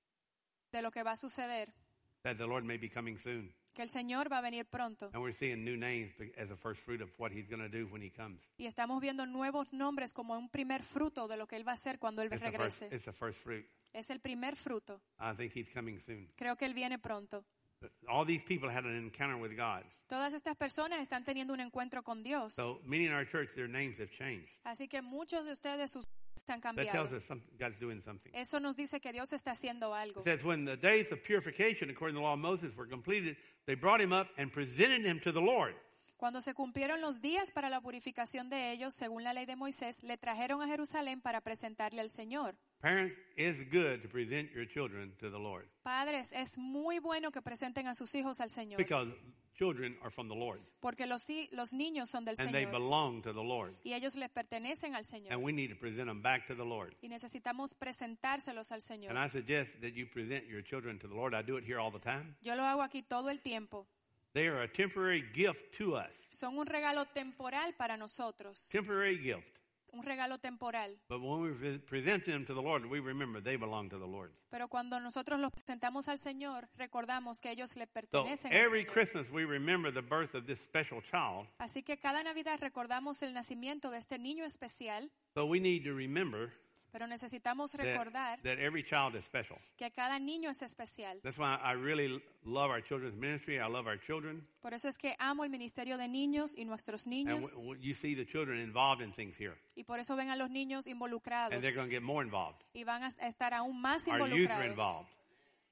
de lo que va a suceder.
That the Lord may be coming soon.
Que el Señor va a venir pronto.
And we're seeing new names as a first fruit of what he's going to do when he comes.
Y estamos viendo nuevos nombres como un primer fruto de lo que Él va a hacer cuando Él
It's the, first,
regrese.
it's the first fruit.
Es el primer fruto.
I think he's coming soon.
Creo que Él viene pronto.
All these people had an encounter with God.
Todas estas personas están teniendo un encuentro con Dios.
So many in our church, their names have changed.
Así que muchos de ustedes sus nombres han
That tells
cambiado.
us something, God's doing something.
Eso nos dice que Dios está haciendo algo.
It says, when the days of purification, according to the law of Moses, were completed, they brought him up and presented him to the Lord.
Cuando se cumplieron los días para la purificación de ellos, según la ley de Moisés, le trajeron a Jerusalén para presentarle al Señor.
Parents, it's good to present your children to the Lord
Padres, es muy bueno que presenten a sus hijos al Señor,
because children are from the Lord
porque los, hi- los niños son del
and they
Señor
belong to the Lord.
y ellos les pertenecen al Señor.
And we need to present them back to the Lord.
Y necesitamos presentárselos al Señor.
And I suggest that you present your children to the Lord. I do it here all the time.
Yo lo hago aquí todo el tiempo.
They are a temporary gift to us.
Son un regalo temporal para nosotros.
Temporary gift.
Un regalo temporal.
But when we pre- present them to the Lord, we remember they belong to the Lord.
Pero cuando nosotros los presentamos al Señor, recordamos que ellos le
So
pertenecen al
every
Señor.
Christmas we remember the birth of this special child.
Así que cada Navidad recordamos el nacimiento de este niño especial,
So we need to remember
pero necesitamos
that,
recordar
that every child is special.
que cada niño es especial.
That's why I really love our children's ministry. I love our children.
Por eso es que amo el ministerio de niños y nuestros
And
niños,
w- w- you see the children involved in things here.
y por eso ven a los niños involucrados
And they're going to get more involved.
y van a estar aún más
Our youth are
involucrados.
involved.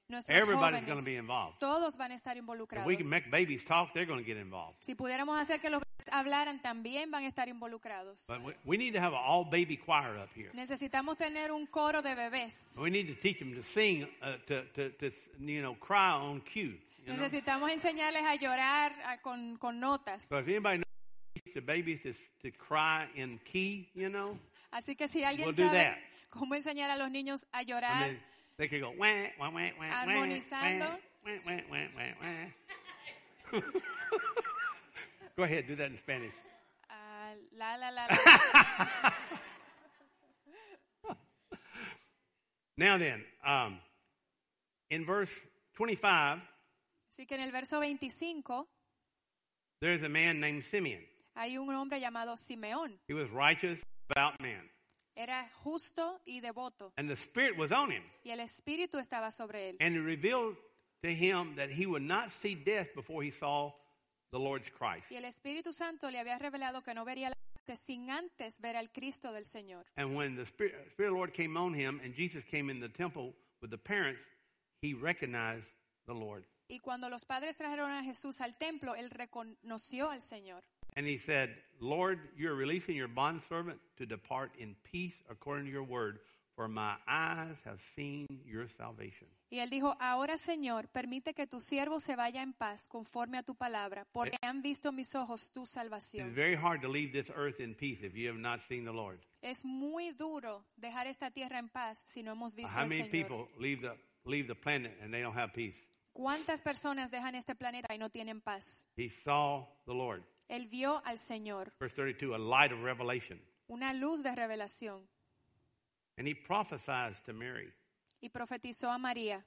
nuestros
Everybody's going to
jóvenes,
be involved.
todos van a estar
If
involucrados.
we can make babies talk, they're going to get involved.
Si pudiéramos hacer que los bebés hablaran, también van a estar involucrados.
But we, we need to have an all-baby choir up here.
Necesitamos tener un coro de bebés.
We need to teach them to sing, uh, to, to, to, you know, cry on cue. You know?
Necesitamos enseñarles a llorar a- con, con notas.
So if anybody knows the babies to, to cry in key, you know,
Así que si alguien
We'll do
sabe
that.
cómo enseñar a los niños a
I
llorar,
mean, they could go, wah, wah, wah, wah, wah,
Armonizando.
wah, wah, wah, wah, wah. Go ahead, do that in Spanish.
ah, la, la, la, la.
Now then, um, in verse twenty-five,
Así que en el verso veinticinco
there's a man named Simeon.
hay un hombre llamado Simeón.
He was righteous, devout man.
Era justo y devoto.
And the Spirit was on him.
Y el Espíritu estaba sobre él.
And it revealed to him that he would not see death before he saw the Lord's Christ.
Y el Espíritu Santo le había revelado que no vería la muerte sin antes ver al Cristo del Señor.
And when the Spirit, Spirit of the Lord came on him and Jesus came in the temple with the parents, he recognized the Lord.
Y cuando los padres trajeron a Jesús al templo, él reconoció al Señor.
And he said, Lord, you're releasing your bondservant to depart in peace according to your word, for my eyes have seen your salvation.
Y él dijo, ahora Señor, permite que tu siervo se vaya en paz conforme a tu palabra, porque han visto mis ojos tu
It's
salvación.
very hard to leave this earth in peace if you have not seen the Lord.
Es muy duro dejar esta tierra en paz si no hemos visto
How
al
many
Señor.
people leave the, leave the planet and they don't have peace?
¿Cuántas personas dejan este planeta y no tienen paz?
He saw the Lord.
Él vio al Señor,
Verse thirty-two, a light of revelation.
una luz de revelación,
And he prophesied to Mary.
y profetizó a María.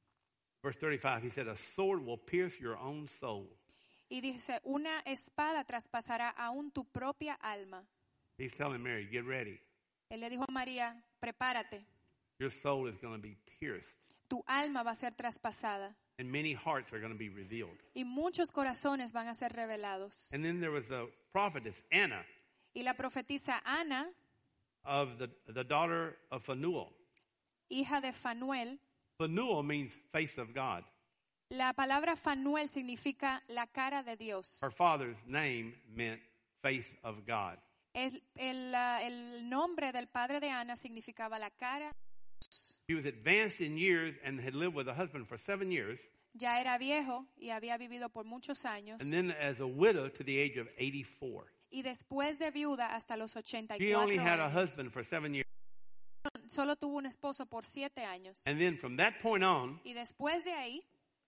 Verse thirty-five, he said, a sword will pierce your own soul.
Y dice, una espada traspasará aún tu propia alma.
He's telling Mary, get ready.
Él le dijo a María, prepárate,
Your soul is going to be pierced.
tu alma va a ser traspasada.
And many hearts are going to be revealed.
Y muchos corazones van a ser revelados.
And then there was the prophetess Anna
Y la profetisa Ana,
of the, the daughter of Phanuel.
hija de Fanuel.
Phanuel means face of God.
La palabra Fanuel significa la cara de Dios.
Her father's name meant face of God.
El, el, ah, el nombre del padre de Ana significaba la cara.
She was advanced in years and had lived with a husband for seven years.
Ya era viejo y había vivido por muchos años.
And then as a widow to the age of eighty-four.
Y después de viuda hasta los ochenta y
She only
cuatro
had a
años.
husband for seven years.
Solo tuvo un esposo por siete años.
And then from that point on,
Y después de ahí,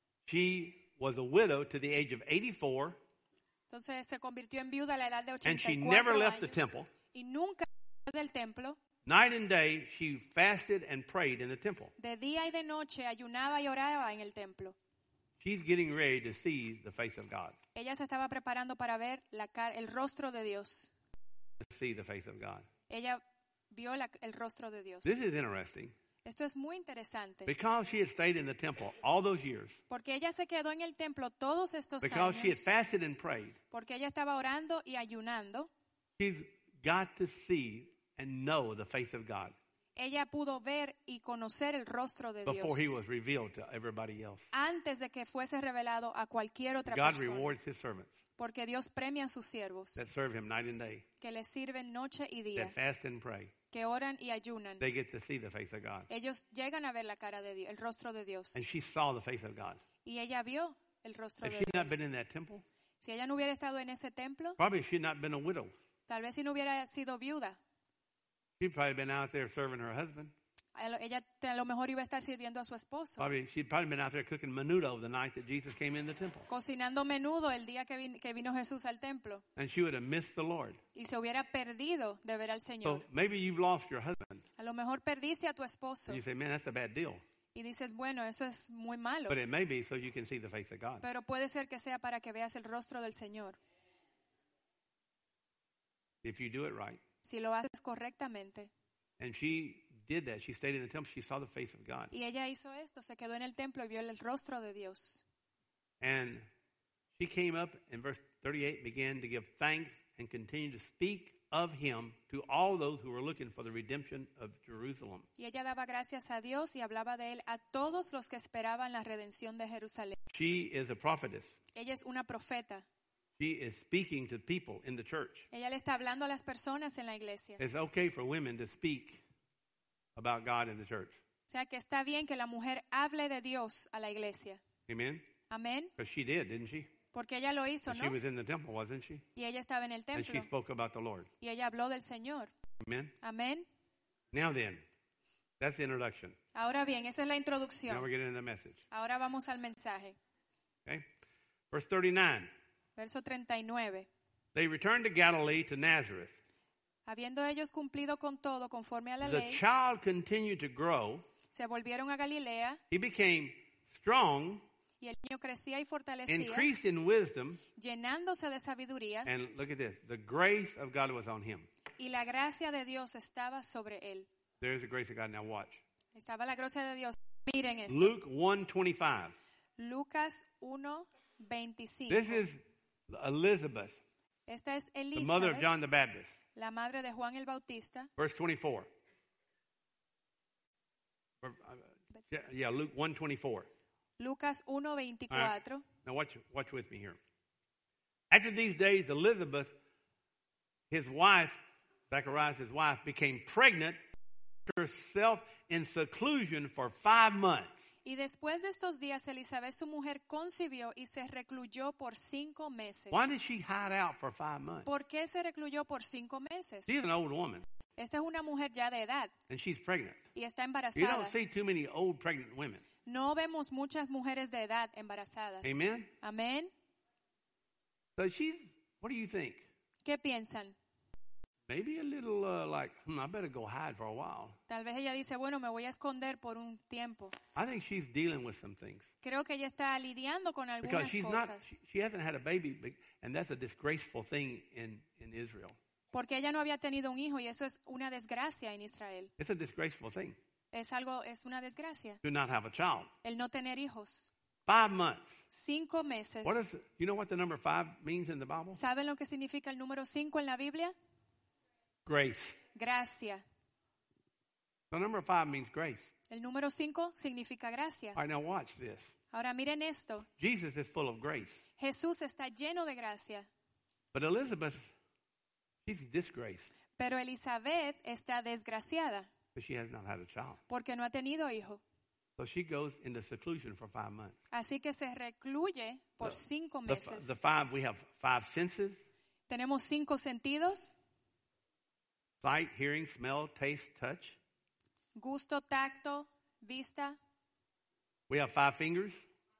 she was a widow to the age of eighty-four.
entonces se convirtió en viuda a la edad de
And
ochenta
she
y
never
cuatro
left the
años.
temple.
Y nunca salió del templo.
Night and day, she fasted and prayed in the temple.
De día y de noche ayunaba y oraba en el templo.
She's getting ready to see the face of God.
Ella se estaba preparando para ver la cara, el rostro de Dios.
To see the face of God.
Ella vio la- el rostro de Dios.
This is interesting.
Esto es muy interesante.
Because she had stayed in the temple all those years,
Porque ella se quedó en el templo todos estos
because she had
años.
fasted and prayed,
Porque ella estaba orando y ayunando.
she's got to see and know the face of God
Ella pudo ver y conocer el rostro de Dios
before he was revealed to everybody else.
antes de que fuese revelado a cualquier otra
God
persona.
rewards his servants
Porque Dios premia a sus siervos
that serve him night and day,
que les sirven noche y día,
that fast and pray.
que oran y ayunan.
They get to see the face of God.
Ellos llegan a ver la cara de Dios, el rostro de Dios.
And she saw the face of God.
Y ella vio el rostro
If
de
she had not
Dios.
been in that temple,
Si ella no hubiera estado en ese templo,
probably she had not been a widow.
tal vez si no hubiera sido viuda,
She'd probably been out there serving her husband.
a lo- ella a lo mejor iba a estar sirviendo a su esposo,
Probably she'd probably been out there cooking menudo the night that Jesus came in the temple.
cocinando menudo el día que, vin- que vino Jesús al templo,
And she would have missed the Lord.
y se hubiera perdido de ver al Señor.
So maybe you've lost your husband.
A lo mejor perdiste a tu esposo
And you say, man, that's a bad deal.
y dices, bueno, eso es muy malo,
But it may be so you can see the face of God.
pero puede ser que sea para que veas el rostro del Señor.
If you do it right.
Si lo haces correctamente.
And she did that. She stayed in the temple. She saw the face of God.
Y ella hizo esto, se quedó en el templo y vio el rostro de Dios.
And she came up in verse thirty-eight, began to give thanks and continued to speak of him to all those who were looking for the redemption of Jerusalem.
Y ella daba gracias a Dios y hablaba de él a todos los que esperaban la redención de Jerusalén.
She is a prophetess.
Ella es una profeta.
She is speaking to people in the church.
Ella le está hablando a las personas en la iglesia.
It's okay for women to speak about God in the church.
O sea que está bien que la mujer hable de Dios a la iglesia.
Amen?
Amén.
Because she did, didn't she?
Porque ella lo hizo,
She
¿no?
was in the temple, wasn't she?
Y ella estaba en el
And she
templo
spoke about the Lord.
y ella habló del Señor.
Amen?
Amén.
Now then, that's the introduction.
Ahora bien, esa es la
Now
introducción.
we're getting into the message.
Ahora vamos al mensaje.
Okay? Verse thirty-nine.
Verso treinta y nueve.
They returned to Galilee to Nazareth.
Habiendo ellos cumplido con todo conforme a la
The
ley,
child continued to grow.
se volvieron a Galilea
He became strong,
y el niño crecía y fortalecía,
increased in wisdom,
llenándose de sabiduría,
and look at this. The grace of God was on him.
y la gracia de Dios estaba sobre él.
There's the grace of God. Now watch.
Estaba la gracia de Dios. Miren esto.
Luke one twenty-five.
Lucas uno veinticinco.
This is Elizabeth,
Esta es
the mother of
Elizabeth,
John the Baptist.
la madre de Juan el Bautista.
Verse twenty-four. Or, uh, Yeah, yeah, Luke one twenty-four.
Lucas uno veinticuatro.
Now watch, watch with me here. After these days, Elizabeth, his wife, Zacharias, his wife, became pregnant herself in seclusion for five months.
Y después de estos días, Elizabeth, su mujer, concibió y se recluyó por cinco meses.
Why did she hide out for five months?
¿Por qué se recluyó por cinco meses?
She's an old woman,
Esta es una mujer ya de edad
and she's pregnant.
y está
You
embarazada.
don't see too many old pregnant women.
No vemos muchas mujeres de edad embarazadas.
Amen?
Amén.
So she's, what do you think?
¿Qué piensan?
Maybe a little uh, like, hmm, I better go hide for a while.
Tal vez ella dice, bueno, me voy a esconder por un tiempo.
I think she's dealing with some things.
Creo que ella está lidiando con
Because
algunas
she's not,
cosas.
she, she hasn't had a baby, but- and that's a disgraceful thing in, in Israel.
Porque ella no había tenido un hijo y eso es una desgracia en Israel.
It's a disgraceful thing
Es algo, es una desgracia.
to not have a child.
El no tener hijos.
Five months.
Cinco meses.
What is, you know what the number five means in the Bible?
¿Saben lo que significa el número cinco en la Biblia?
Grace.
Gracia.
The number five means grace.
El número cinco significa gracia.
All right, now watch this.
Ahora miren esto.
Jesus is full of grace.
Jesús está lleno de gracia.
But Elizabeth, she's disgraced
Pero Elizabeth está desgraciada
because she has not had a child.
porque no ha tenido hijo.
So she goes into seclusion for five months.
Así que se recluye por cinco
The,
meses.
the five, we have five senses:
Tenemos cinco sentidos:
sight, hearing, smell, taste, touch.
gusto, tacto, vista,
We have five fingers.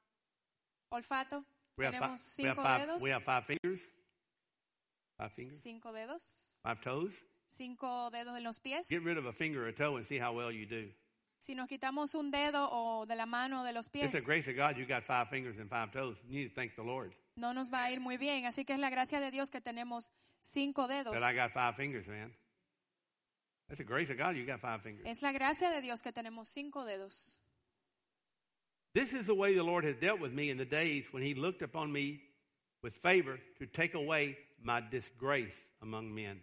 olfato.
We have,
Tenemos
fi- we have
cinco
five.
dedos.
We have five fingers. Five fingers.
Cinco dedos.
Five toes.
Cinco dedos en los pies.
Get rid of a finger or a toe and see how well you do.
Si nos quitamos un dedo o de la mano o de los pies,
It's the grace of God you got five fingers and five toes. You need to thank the Lord
no nos va a ir muy bien. Así que es la gracia de Dios que tenemos cinco dedos.
that I got five fingers, man. That's the grace of God you got five fingers.
Es la gracia de Dios que tenemos cinco dedos.
This is the way the Lord has dealt with me in the days when he looked upon me with favor to take away my disgrace among men.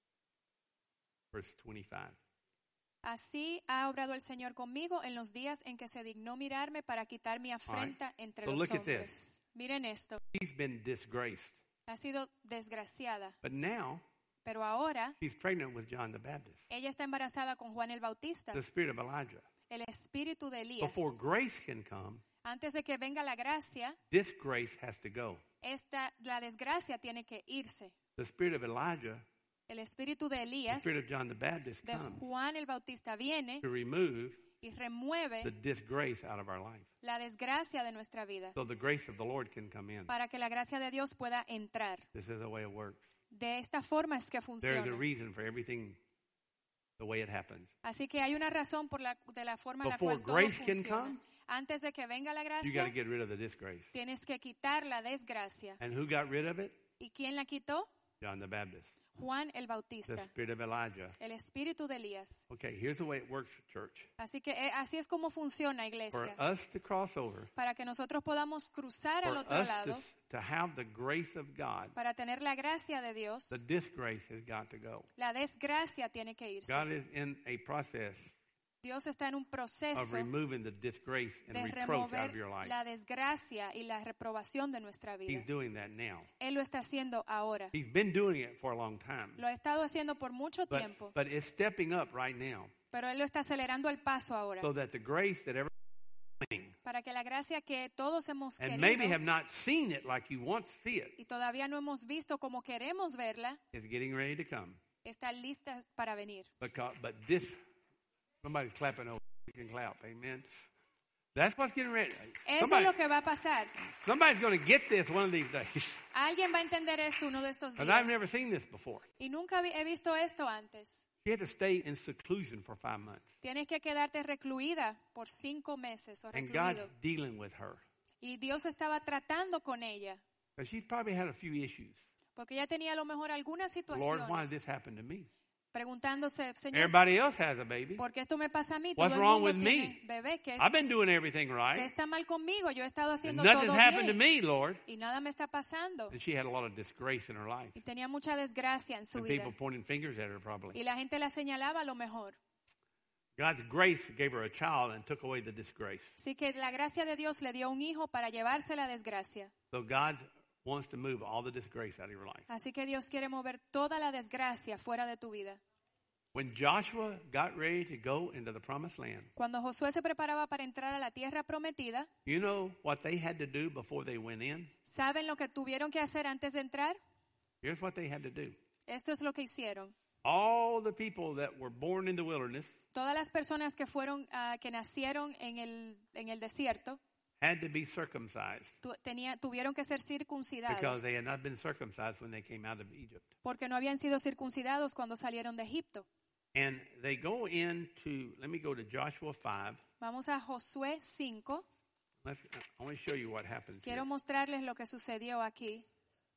Verse twenty-five.
Así ha obrado el Señor conmigo en los días en que se dignó mirarme para quitar mi afrenta entre
So
los
look at
hombres. Miren esto,
She's been disgraced.
ha sido desgraciada,
But now
pero ahora
she's pregnant with John the Baptist,
ella está embarazada con Juan el Bautista,
the spirit of Elijah.
el espíritu de Elías.
Before grace can come,
Antes de que venga la gracia,
disgrace has to go.
esta, la desgracia tiene que irse.
The spirit of Elijah,
El espíritu de
the
Elías,
spirit of John the Baptist
de
comes
Juan el Bautista, viene
to remove
y remueve
the disgrace out of our life.
la desgracia de nuestra vida
So the grace of the Lord can come in.
para que la gracia de Dios pueda entrar.
This is the way it works.
De esta forma es que
There's
funciona.
a reason for everything the way it happens.
Así que hay una razón por la, de la forma en la
Before
cual todo
grace can
funciona.
come,
Antes de que venga la
You got to
gracia,
get rid of the disgrace.
tienes que quitar la desgracia.
And who got rid of it?
¿Y quién la quitó?
John the Baptist.
Juan el
the
Bautista,
spirit of Elijah.
el espíritu de Elías.
Okay, here's the way it works, church.
Así que eh, así es como funciona,
For
iglesia.
us to cross over,
Para que nosotros podamos cruzar
for
al otro
us to,
lado,
s- to have the grace of God,
para tener la gracia de Dios,
the disgrace has got to go.
la desgracia tiene que irse.
God is in a process
Dios está en un
of
proceso
removing the disgrace and
de
reproach out of
remover
your life.
la desgracia y la reprobación de nuestra vida.
He's doing that now.
Él lo está haciendo ahora.
He's been doing it for a long time.
Lo ha estado haciendo por mucho
But,
tiempo,
but it's stepping up right now
pero Él lo está acelerando el paso ahora.
so that the grace that every
Para que la gracia que todos hemos
and maybe have
querido
not seen it like you want to see it
y todavía no hemos visto como queremos verla,
is getting ready to come.
está lista para venir.
Because, but this, somebody's clapping over. You can clap. Amen. That's what's getting ready.
Eso
Somebody,
es lo que va a pasar.
somebody's going to get this one of these days.
Alguien va a entender esto uno de estos
Because I've
días.
never seen this before.
Y nunca vi- he visto esto antes.
She had to stay in seclusion for five months.
Tienes que quedarte recluida por cinco meses o
And God's
recluido.
dealing with her.
Y Dios estaba tratando con ella,
Because she's probably had a few issues.
porque ella tenía a lo mejor algunas
Lord, why did this
situaciones,
happen to me?
preguntándose, Señor,
Everybody else has a baby.
¿por qué esto me pasa a mí?
What's
Todo el
wrong
mundo
with me?
tiene bebé. ¿Qué,
I've been doing everything
qué
right.
está mal conmigo? Yo he estado
And
haciendo
nothing's
todo
happened to
bien
me, Lord.
y nada me está pasando.
And she had a lot of disgrace in her life.
Y tenía mucha desgracia en su
And
vida.
people pointing fingers at her probably.
Y la gente la señalaba a lo mejor.
God's grace gave her a child and took away the disgrace.
Así que la gracia de Dios le dio un hijo para llevarse la desgracia.
So God wants to move all the disgrace out of your life.
Así que Dios quiere mover toda la desgracia fuera de tu vida.
When Joshua got ready to go into the promised land,
Cuando Josué se preparaba para entrar a la tierra prometida,
you know what they had to do before they went in?
¿saben lo que tuvieron que hacer antes de entrar?
Here's what they had to do.
Esto es lo que hicieron.
All the people that were born in the wilderness
Todas las personas que fueron, ah, que nacieron en el, en el desierto,
had to be circumcised
tu- tenía- tuvieron que ser circuncidados
because they had not been circumcised when they came out of Egypt.
porque no habían sido circuncidados cuando salieron de Egipto.
And they go into, let me go to Joshua five.
Vamos a Josué cinco.
Let's, I want to show you what happens here.
Quiero mostrarles lo que sucedió aquí.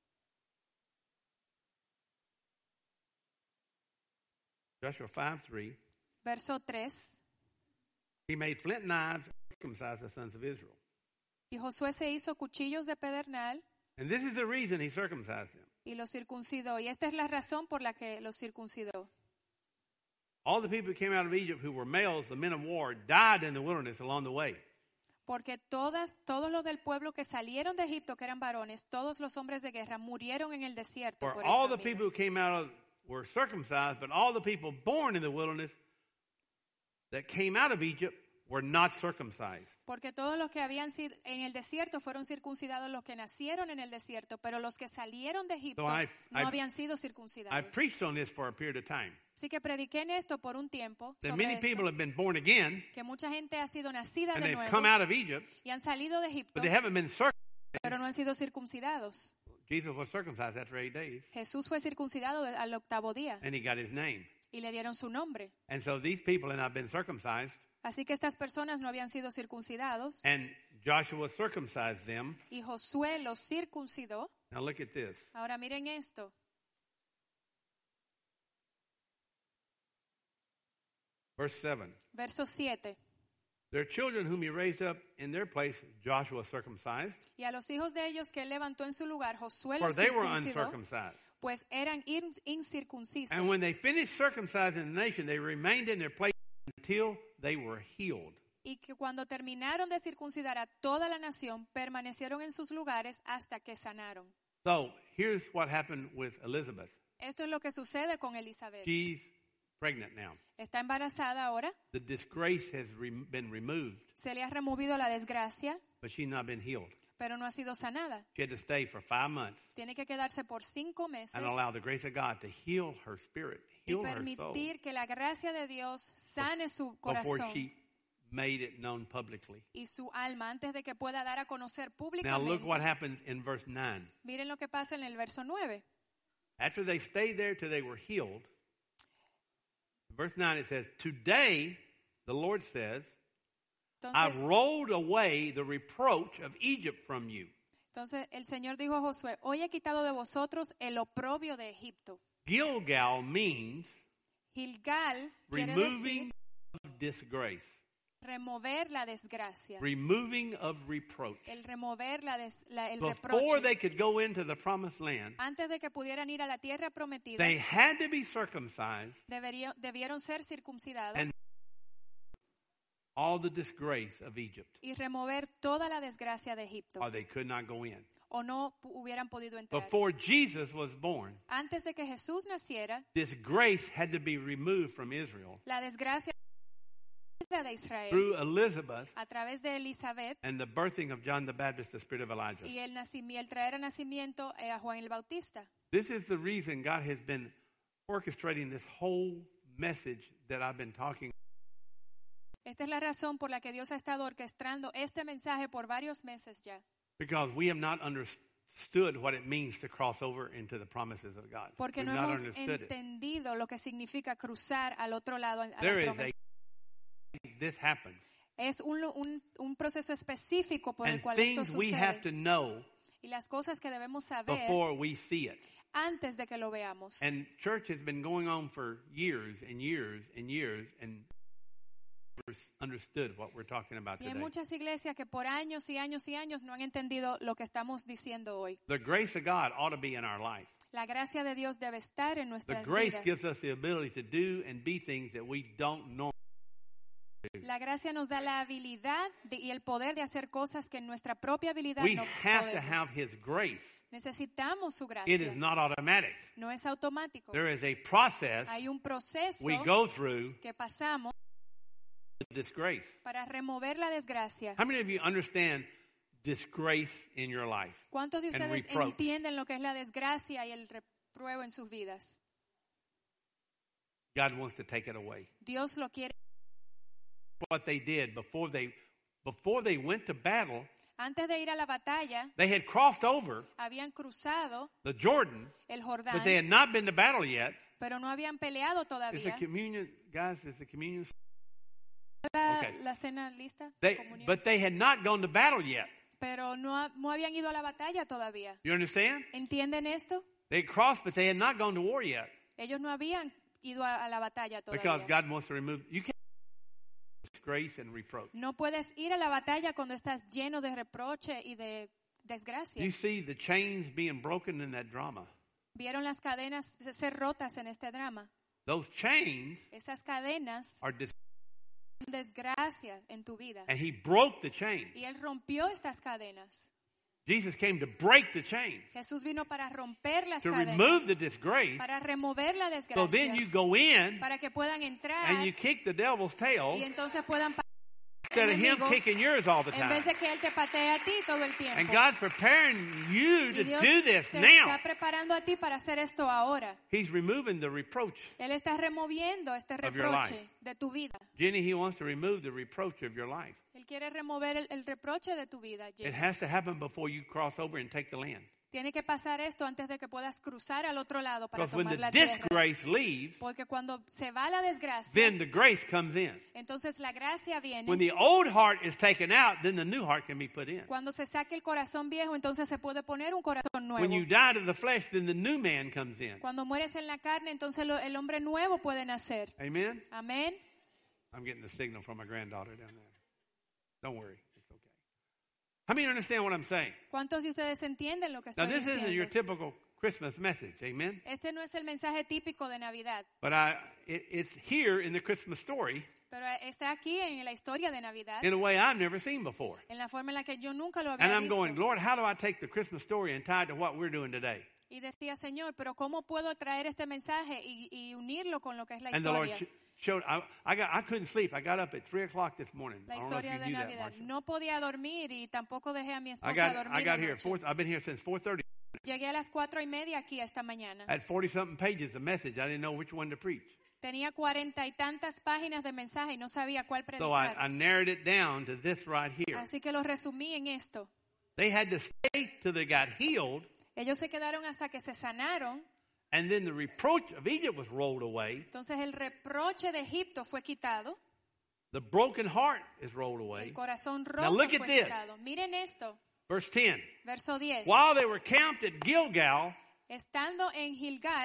Joshua five three.
Verso tres.
He made flint knives and circumcised the sons of Israel.
Y Josué se hizo cuchillos de pedernal
And this is the reason he circumcised them.
y los circuncidó. Y esta es la razón por la que los circuncidó.
All the people who came out of Egypt who were males, the men of war, died in the wilderness along the way.
Porque todas, todos los del pueblo que salieron de Egipto, que eran varones, todos los hombres de guerra murieron en el desierto.
For
por el
all the
camino.
people who came out of were circumcised, but all the people born in the wilderness that came out of Egypt were not circumcised.
Porque todos los que habían sido en el desierto fueron circuncidados, los que nacieron en el desierto, pero los que salieron de Egipto
So I-
no
I-
habían sido
I
circuncidados.
preached on this for a period of time.
Así que prediqué en esto por un tiempo,
That
sobre
many
esto,
people have been born again
que mucha gente ha sido nacida
and
de
they've
nuevo
come out of Egypt,
y han salido de Egipto,
but they haven't been circumcised.
pero no han sido circuncidados.
Jesus was circumcised after eight days,
Jesús fue circuncidado al octavo día
and he got his name.
y le dieron su nombre.
And so these people had not been circumcised,
Así que estas personas no habían sido circuncidados
and Joshua circumcised them.
y Josué los circuncidó.
Now look at this.
Ahora miren esto.
Verse seven.
Verso siete.
Their children whom he raised up in their place, Joshua circumcised,
Y a los hijos de ellos que él levantó en su lugar, Josué
for
los
they were
circuncidó,
uncircumcised.
pues eran in- incircuncisos.
And when they finished circumcising the nation, they remained in their place until they were healed.
Y que cuando terminaron de circuncidar a toda la nación, permanecieron en sus lugares hasta que sanaron.
So here's what happened with Elizabeth.
Esto es lo que sucede con Elizabeth.
She's pregnant now.
Está embarazada ahora,
The disgrace has re- been removed,
se le ha removido la desgracia,
but she's not been healed.
pero no ha sido sanada.
She had to stay for five months
Tiene que quedarse por cinco meses
and allow the grace of God to heal her spirit,
y
heal her soul,
permitir que la gracia de Dios sane su
before
corazón
she made it known publicly.
y su alma antes de que pueda dar a conocer
Now look what
públicamente.
happens in verse nine.
Miren lo que pasa en el verso nueve.
After they stayed there till they were healed, verse nine it says, Today, the Lord says, I've
Entonces,
rolled away the reproach of Egypt from you.
entonces el Señor dijo a Josué, hoy he quitado de vosotros el oprobio de Egipto.
Gilgal means
Gilgal quiere
removing
decir
of disgrace,
remover la desgracia,
removing of reproach.
el remover la des- la- el
Before
reproche.
they could go into the promised land,
Antes de que pudieran ir a la tierra prometida,
they had to be circumcised
debería- debieron ser circuncidados
and all the disgrace of Egypt,
y remover toda la desgracia de Egipto,
or they could not go in.
o no pu- hubieran podido entrar.
Before Jesus was born,
Antes de que Jesús naciera,
this grace had to be removed from Israel
la desgracia de Israel
through Elizabeth
a través de Elizabeth
and the birthing of John the Baptist, the spirit of Elijah.
y el, nacimiento, el traer a nacimiento eh, a Juan el Bautista.
This is the reason God has been orchestrating this whole message that I've been talking.
Esta es la razón por la que Dios ha estado orquestando este mensaje por varios meses ya.
Because we have not understood what it means to cross over into the promises of God.
Porque
We've
no
not
hemos
understood it.
entendido lo que significa cruzar al otro lado a la
There is
promesa.
a, this happens.
Es un, un, un proceso específico por el
And
cual esto
things we have to
sucede.
know
Y las cosas que debemos saber
before we see it.
antes de que lo veamos.
And church has been going on for years and years and years and never understood what we're talking about
Y hay
today.
muchas iglesias que por años y años y años no han entendido lo que estamos diciendo hoy.
The grace of God ought to be in our life.
La gracia de Dios debe estar en
The
nuestras
grace gives
vidas.
us the ability to do and be things that we don't know.
La gracia nos da la habilidad de- y el poder de hacer cosas que en nuestra propia habilidad
We
no
have to have
podemos.
His grace.
Necesitamos su
It
gracia.
is not automatic.
No es automático.
There is a process
Hay un proceso
we go through
que pasamos
with disgrace.
para remover la desgracia.
How many of you understand disgrace in your life?
¿Cuántos de
and
ustedes
reproach?
entienden lo que es la desgracia y el repruebo en sus vidas?
God wants to take it away.
Dios lo quiere.
What they did before they before they went to battle,
Antes de ir a la batalla,
they had crossed over
habían cruzado
the Jordan,
el
but
Jordán,
they had not been to battle yet.
pero no habían peleado
Is the
todavía.
communion, guys, is the communion?
La,
Okay.
la cena lista,
They,
comunión.
but they had not gone to battle yet.
Pero no, ha- no habían ido a la batalla todavía.
You understand?
¿Entienden esto?
They crossed, but they had not gone to war yet.
Ellos no habían ido a, a la batalla
Because
todavía.
God wants to remove, you can't disgrace and reproach.
No puedes ir a la batalla cuando estás lleno de reproche y de desgracia.
You see the chains being broken in that drama.
Vieron las cadenas ser rotas en este drama.
Those chains
Esas cadenas
are dis-
son desgracia en tu vida.
and he broke the chains.
Y él rompió estas cadenas.
Jesus came to break the chains,
Jesús vino para romper las
to
cadenas,
remove the disgrace.
para remover la
So
desgracia,
then you go in
para que puedan entrar
and you kick the devil's tail
y entonces puedan pa-
instead of him
enemigo,
kicking yours all the
en vez
time.
de que él te patee a ti todo el tiempo.
And God's preparing you
Y
to
Dios
do this
te
now.
está preparando a ti para hacer esto ahora.
He's removing the reproach.
Él está removiendo este
Of your
reproche
life.
de tu vida.
Jenny, he wants to remove the reproach of your life.
Él quiere remover el, el reproche de tu vida,
It
Jenny.
has to happen before you cross over and take the land.
Tiene que pasar esto antes de que puedas cruzar al otro lado para
Because when
tomar
the
la tierra.
disgrace leaves,
Porque cuando se va la desgracia,
then the grace comes in.
entonces la gracia viene.
When the old heart is taken out, then the new heart can be put in.
Cuando se saque el corazón viejo, entonces se puede poner un corazón nuevo.
When you die to the flesh, then the new man comes in.
Cuando mueres en la carne, entonces lo- el hombre nuevo puede nacer.
Amen?
Amén.
I'm getting the signal from my granddaughter down there. Don't worry. It's okay. How many understand what I'm saying?
¿Cuántos de ustedes entienden lo que
Now,
estoy
this isn't your
diciendo?
typical Christmas message. Amen?
Este no es el mensaje típico de Navidad,
But I, it, it's here in the Christmas story
pero está aquí en la historia de Navidad,
in a way I've never seen before.
en la forma en la que yo nunca lo
And
había
I'm
visto.
going, Lord, how do I take the Christmas story and tie it to what we're doing today?
Y decía, Señor, pero ¿cómo puedo traer este mensaje y, y unirlo con lo que es la
And the Lord
historia?
sh- showed, I, I, got, I couldn't sleep. I got up at three o'clock this morning.
La
I don't know if
historia
you
de
knew that,
Navidad.
Marsha.
No podía dormir y tampoco dejé a mi
I
esposa
got,
dormir
I got here at
anoche.
four, I've been here since four thirty.
Llegué a las cuatro y media aquí esta mañana.
I had forty-something pages of message. I didn't know which one to preach.
Tenía cuarenta y tantas páginas de mensaje y no sabía cuál
So I,
predicar.
I narrowed it down to this right here.
Así que lo resumí en esto.
They had to stay till they got healed,
Ellos se quedaron hasta que se sanaron.
and then the reproach of Egypt was rolled away.
Entonces el reproche de Egipto fue quitado.
The broken heart is rolled
El
away.
corazón
Now
roto
look
fue
at this.
quitado. Miren esto.
Verse ten.
Verso diez.
While they were camped at Gilgal,
Estando en Gilgal,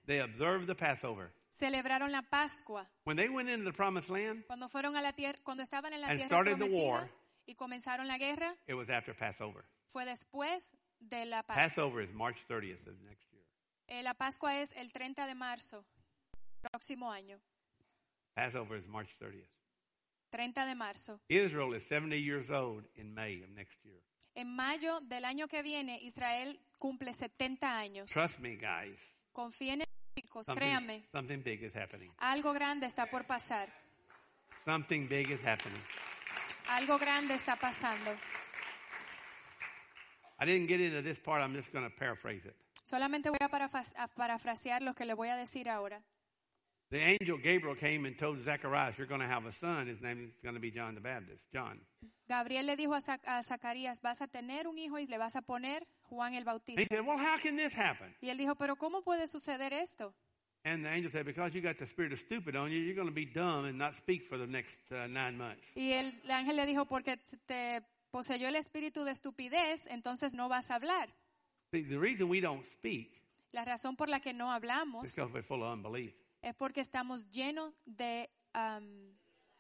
They observed the Passover.
Celebraron la Pascua.
When they went into the promised land,
Cuando fueron a la tierra, cuando estaban en la
and
tierra
started the
prometida
war,
y comenzaron la guerra,
it was after Passover.
fue después de la Pascua.
Passover is March thirtieth of next year.
Eh, la Pascua es el treinta de marzo, próximo año.
Passover is March thirtieth.
treinta de marzo.
Israel is seventy years old in May of next year.
En mayo del año que viene, Israel cumple setenta años.
Trust me, guys.
Confíen en chicos,
Something,
créanme.
something big is happening.
Algo grande está por pasar.
Something big is happening.
Algo grande está pasando.
I didn't get into this part. I'm just going to paraphrase it.
Solamente voy a, parafas- a parafrasear lo que le voy a decir ahora.
The angel Gabriel came and told Zacharias, you're going to have a son. His name is going to be John the Baptist. John.
Gabriel le dijo a, Zac- a Zacarías, vas a tener un hijo y le vas a poner Juan el
And he
Bautista.
said, well, how can this happen?
Y él dijo, pero ¿cómo puede suceder esto?
And the angel said, because you got the spirit of stupid on you, you're going to be dumb and not speak for the next uh, nine months.
Y el, el ángel le dijo, porque te poseyó el espíritu de estupidez, entonces no vas a hablar.
See, the reason we don't speak
La razón por la que no
is
hablamos
because we're full of unbelief.
es porque estamos llenos de um,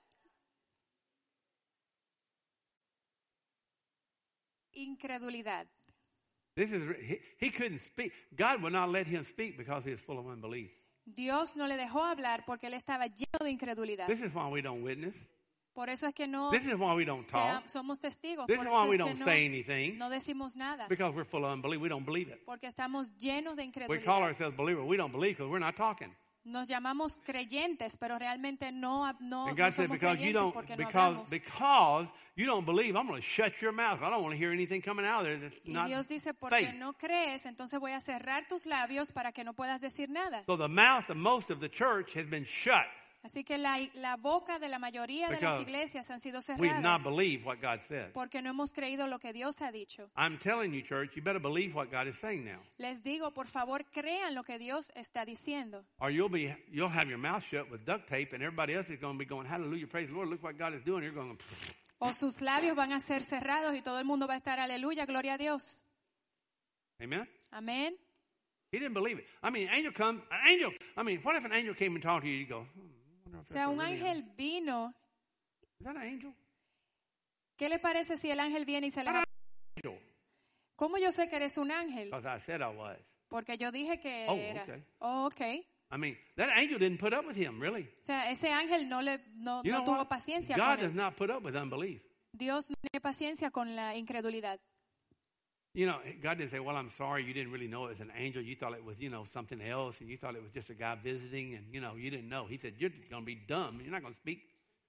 incredulidad.
This is he, he couldn't speak. God would not let him speak because he was full of unbelief.
Dios no le dejó hablar porque él estaba lleno de incredulidad.
This is why we don't witness.
Por eso es que no
This is why we don't
sea-
talk.
somos testigos.
This
Por
is
eso
why we
es que
don't
no,
say anything.
no decimos nada.
Because we're full of unbelief. We don't believe it.
Porque estamos llenos de
We call
incredulidad.
ourselves believers. We don't believe because we're not talking.
Nos llamamos creyentes, pero realmente no, no,
And
no
God said,
somos
because you
creyentes
don't,
porque no
because,
hablamos.
because you don't believe, I'm going to shut your mouth. I don't want to hear anything coming out of there that's
Y
not
Dios dice, porque
faith.
no crees, entonces voy a cerrar tus labios para que no puedas decir nada.
So the mouth of most of the church has been shut.
Así que la, la boca de la mayoría de las
Because
iglesias han sido
We did not
cerradas
believe what God said.
porque no hemos creído lo que Dios ha dicho.
I'm telling you, church, you better believe what God is saying now.
Les digo, por favor, crean lo que Dios está diciendo.
Or you'll be, you'll have your mouth shut with duct tape, and everybody else is going to be going, hallelujah, praise the Lord, look what God is doing. You're going,
O sus labios van a ser cerrados y todo el mundo va a estar, aleluya, gloria a Dios.
amen?
Amén.
He didn't believe it. I mean, angel come, an angel, I mean, what if an angel came and talked to you? You go, hmm, I wonder if
O sea,
that's a
un
really
ángel
angel.
vino.
Is that an angel?
¿Qué le parece si el ángel viene y se le va?
Angel.
¿Cómo yo sé que eres un ángel?
Because I said I was.
Porque yo dije que
Oh,
era.
okay.
Oh, ok.
I mean, that angel didn't put up with him, really.
O sea, ese ángel no le no,
You
no
know
tuvo
what?
paciencia
God
con
does
él.
not put up with unbelief.
Dios no tiene paciencia con la incredulidad.
You know, God didn't say, well, I'm sorry, you didn't really know it was an angel. You thought it was, you know, something else, and you thought it was just a guy visiting, and, you know, you didn't know. He said, you're going to be dumb. You're not going to speak.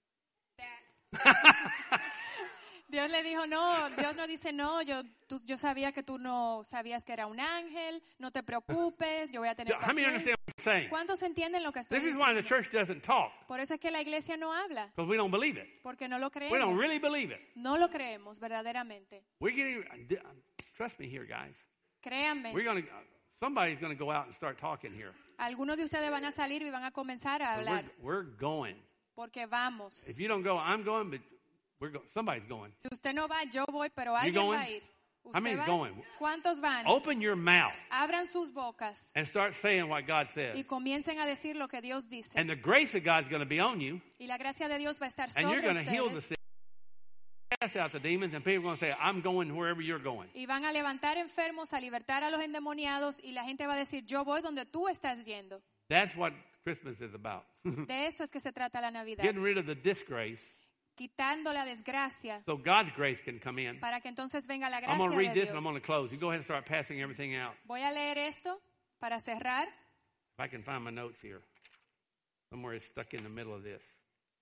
Dios le dijo, no, Dios no dice, no, yo, tú, yo sabía que tú no sabías que era un ángel, no te preocupes, yo voy a tener
How many understand
paciencia.
what I'm saying?
¿Cuántos entienden lo que estoy
This is why the
diciendo?
church doesn't talk,
Por eso es que la iglesia no habla,
because we don't believe it.
porque no lo
We don't
creemos.
really believe it.
No lo creemos verdaderamente.
We're getting, trust me here, guys.
Créanme,
We're going to, somebody's going to go out and start talking here.
algunos de ustedes van a salir y van a comenzar a
But
hablar,
We're, we're going.
porque vamos.
If you don't go, I'm going, but we're go, somebody's going.
Si usted no va, yo voy, pero alguien
going?
va a ir.
How many's
¿Usted va?
going?
¿Cuántos van?
Open your mouth
Abran sus bocas
and start saying what God says.
y comiencen a decir lo que Dios dice.
And the grace of God's going to be on you,
Y la gracia de Dios va a estar
and you're
sobre
going to heal the
ustedes.
sick, cast out the demons, and people are going to say, I'm going wherever you're going.
Y van a levantar enfermos, a libertar a los endemoniados, y la gente va a decir, yo voy donde tú estás yendo.
That's what Christmas is about.
De esto es que se trata la Navidad.
Getting rid of the disgrace
Quitando la desgracia
so God's grace can come in.
para que entonces venga la
I'm
gracia
going to read
de
this and I'm
Dios.
going to close. You go ahead and start passing everything out.
Voy a leer esto para cerrar.
If I can find my notes here. Somewhere it's stuck in the middle of this.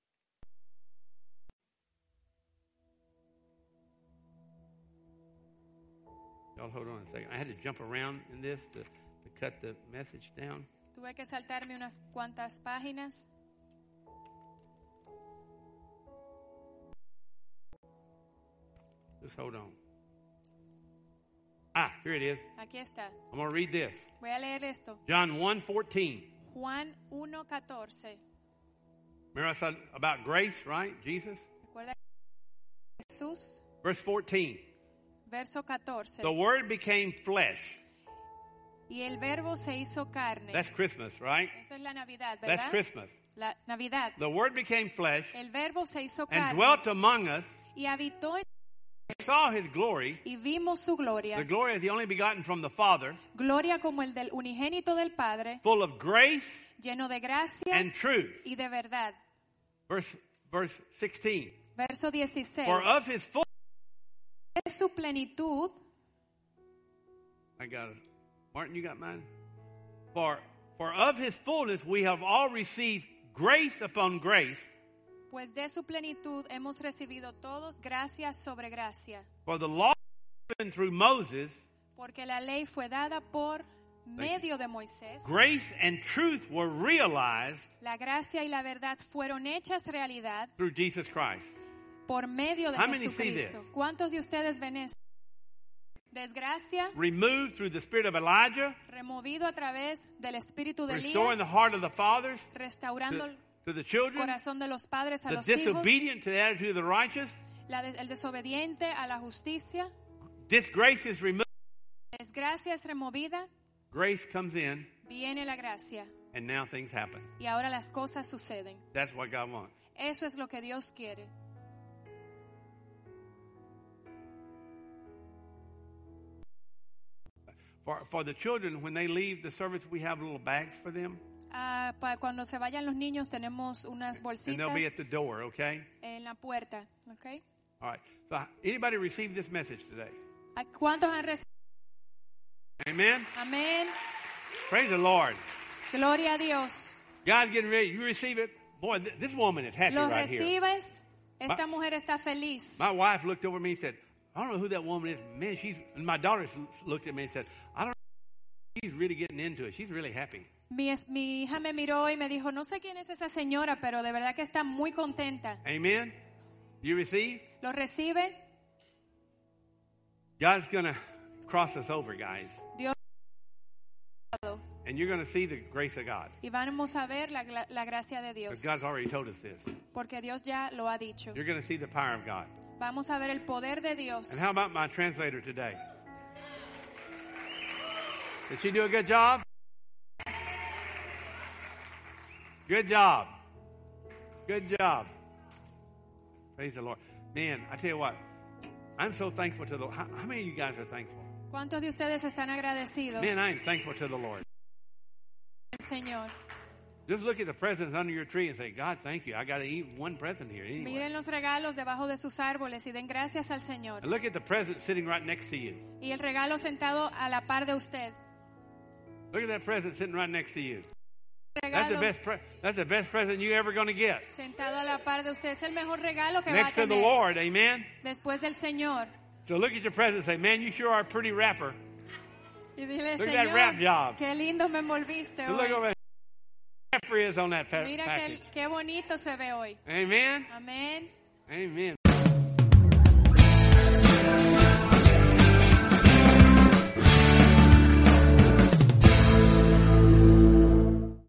Y'all hold on a second. I had to jump around in this to, to cut the message down.
Tuve que saltarme unas cuantas páginas.
Just hold on. Ah, here it is.
Aquí está.
I'm going to read this.
Voy a leer esto.
John one fourteen.
Juan uno catorce.
Remember I said about grace, right? Jesus?
Recuerda Jesús,
Verse fourteen.
verso catorce.
The Word became flesh
Y el verbo se hizo carne.
That's Christmas, right?
Eso es la Navidad, ¿verdad?
That's Christmas.
La Navidad.
The Word became flesh
El verbo se hizo
and
carne
dwelt among us.
y habitó en
We saw His glory.
y vimos su gloria.
The glory of the only begotten from the Father,
Gloria como el del unigénito del Padre,
full of grace
lleno de gracia
and truth.
y de verdad.
Verse, verse sixteen.
Verso dieciséis.
For of His full...
De su plenitud,
I got it. Martin, you got mine? For, for of His fullness we have all received grace upon grace.
pues de su plenitud hemos recibido todos gracia sobre gracia.
For the law given through Moses,
Porque la ley fue dada por medio de Moisés.
grace and truth were realized
La gracia y la verdad fueron hechas realidad
through Jesus Christ.
por medio de
How many see
Jesucristo.
this?
¿Cuántos de ustedes ven eso? Desgracia,
Removed through the spirit of Elijah,
removido a través del espíritu de
restoring the
Elías,
heart of the fathers
restaurando
to,
el
to the children,
corazón de los padres a
the
los hijos,
disobedient to the attitude of the righteous.
la de- el desobediente a la justicia.
Disgrace is removed.
Desgracia es removida,
Grace comes in,
viene la gracia
and now things happen.
y ahora las cosas suceden.
That's what God wants.
Eso es lo que Dios quiere.
For, for the children, when they leave the service, we have little bags for them,
Ah, pa- cuando se vayan los niños tenemos unas
and
bolsitas
they'll be at the door, okay?
en la puerta, ¿ok?
All right. So, anybody received this message today?
¿A ¿Cuántos han recibido?
Amen?
Amén.
Praise the Lord.
Gloria a Dios.
God's getting ready. You receive it? Boy, th- this woman is happy
¿Los
right here.
recibes? Esta
Ma-
mujer está feliz.
My wife looked over me and said, I don't know who that woman is. Man, she's, and my daughter s- looked at me and said, I don't know. She's really getting into it. She's really happy.
Mi, es- mi hija me miró y me dijo, no sé quién es esa señora, pero de verdad que está muy contenta.
Amen? You receive?
¿Lo recibe?
God's going to cross us over, guys.
Dios.
And you're going to see the grace of God.
Y vamos a ver la, la- la gracia de
Because
Dios.
God's already told us this.
Porque Dios ya lo ha dicho.
You're going to see the power of God.
Vamos a ver el poder de Dios.
And how about my translator today? Did she do a good job? Good job. Good job. Praise the Lord. Man, I tell you what, I'm so thankful to the Lord. How, how many of you guys are thankful?
¿Cuántos de ustedes están agradecidos
Man, I am thankful to the Lord.
al Señor?
Just look at the presents under your tree and say, God, thank you. I got to eat one present here anyway.
Miren los regalos debajo de sus árboles y den gracias al Señor.
And look at the present sitting right next to you.
Y el regalo sentado a la par de usted.
Look at that present sitting right next to you. That's the
Regalo
best. Pre- that's the best present you ever going to get.
sentado a la par de usted es el mejor regalo que
Next
va a
to the
tener
Lord, amen.
después del Señor.
So look at your present and say, man, you sure are a pretty rapper.
Y dile,
Look at that rap
Señor,
job.
qué lindo me envolviste
And look
hoy.
over there. Jeffrey is on that pa-
Mira
package.
qué, qué bonito se ve hoy.
Amen.
Amén.
Amen.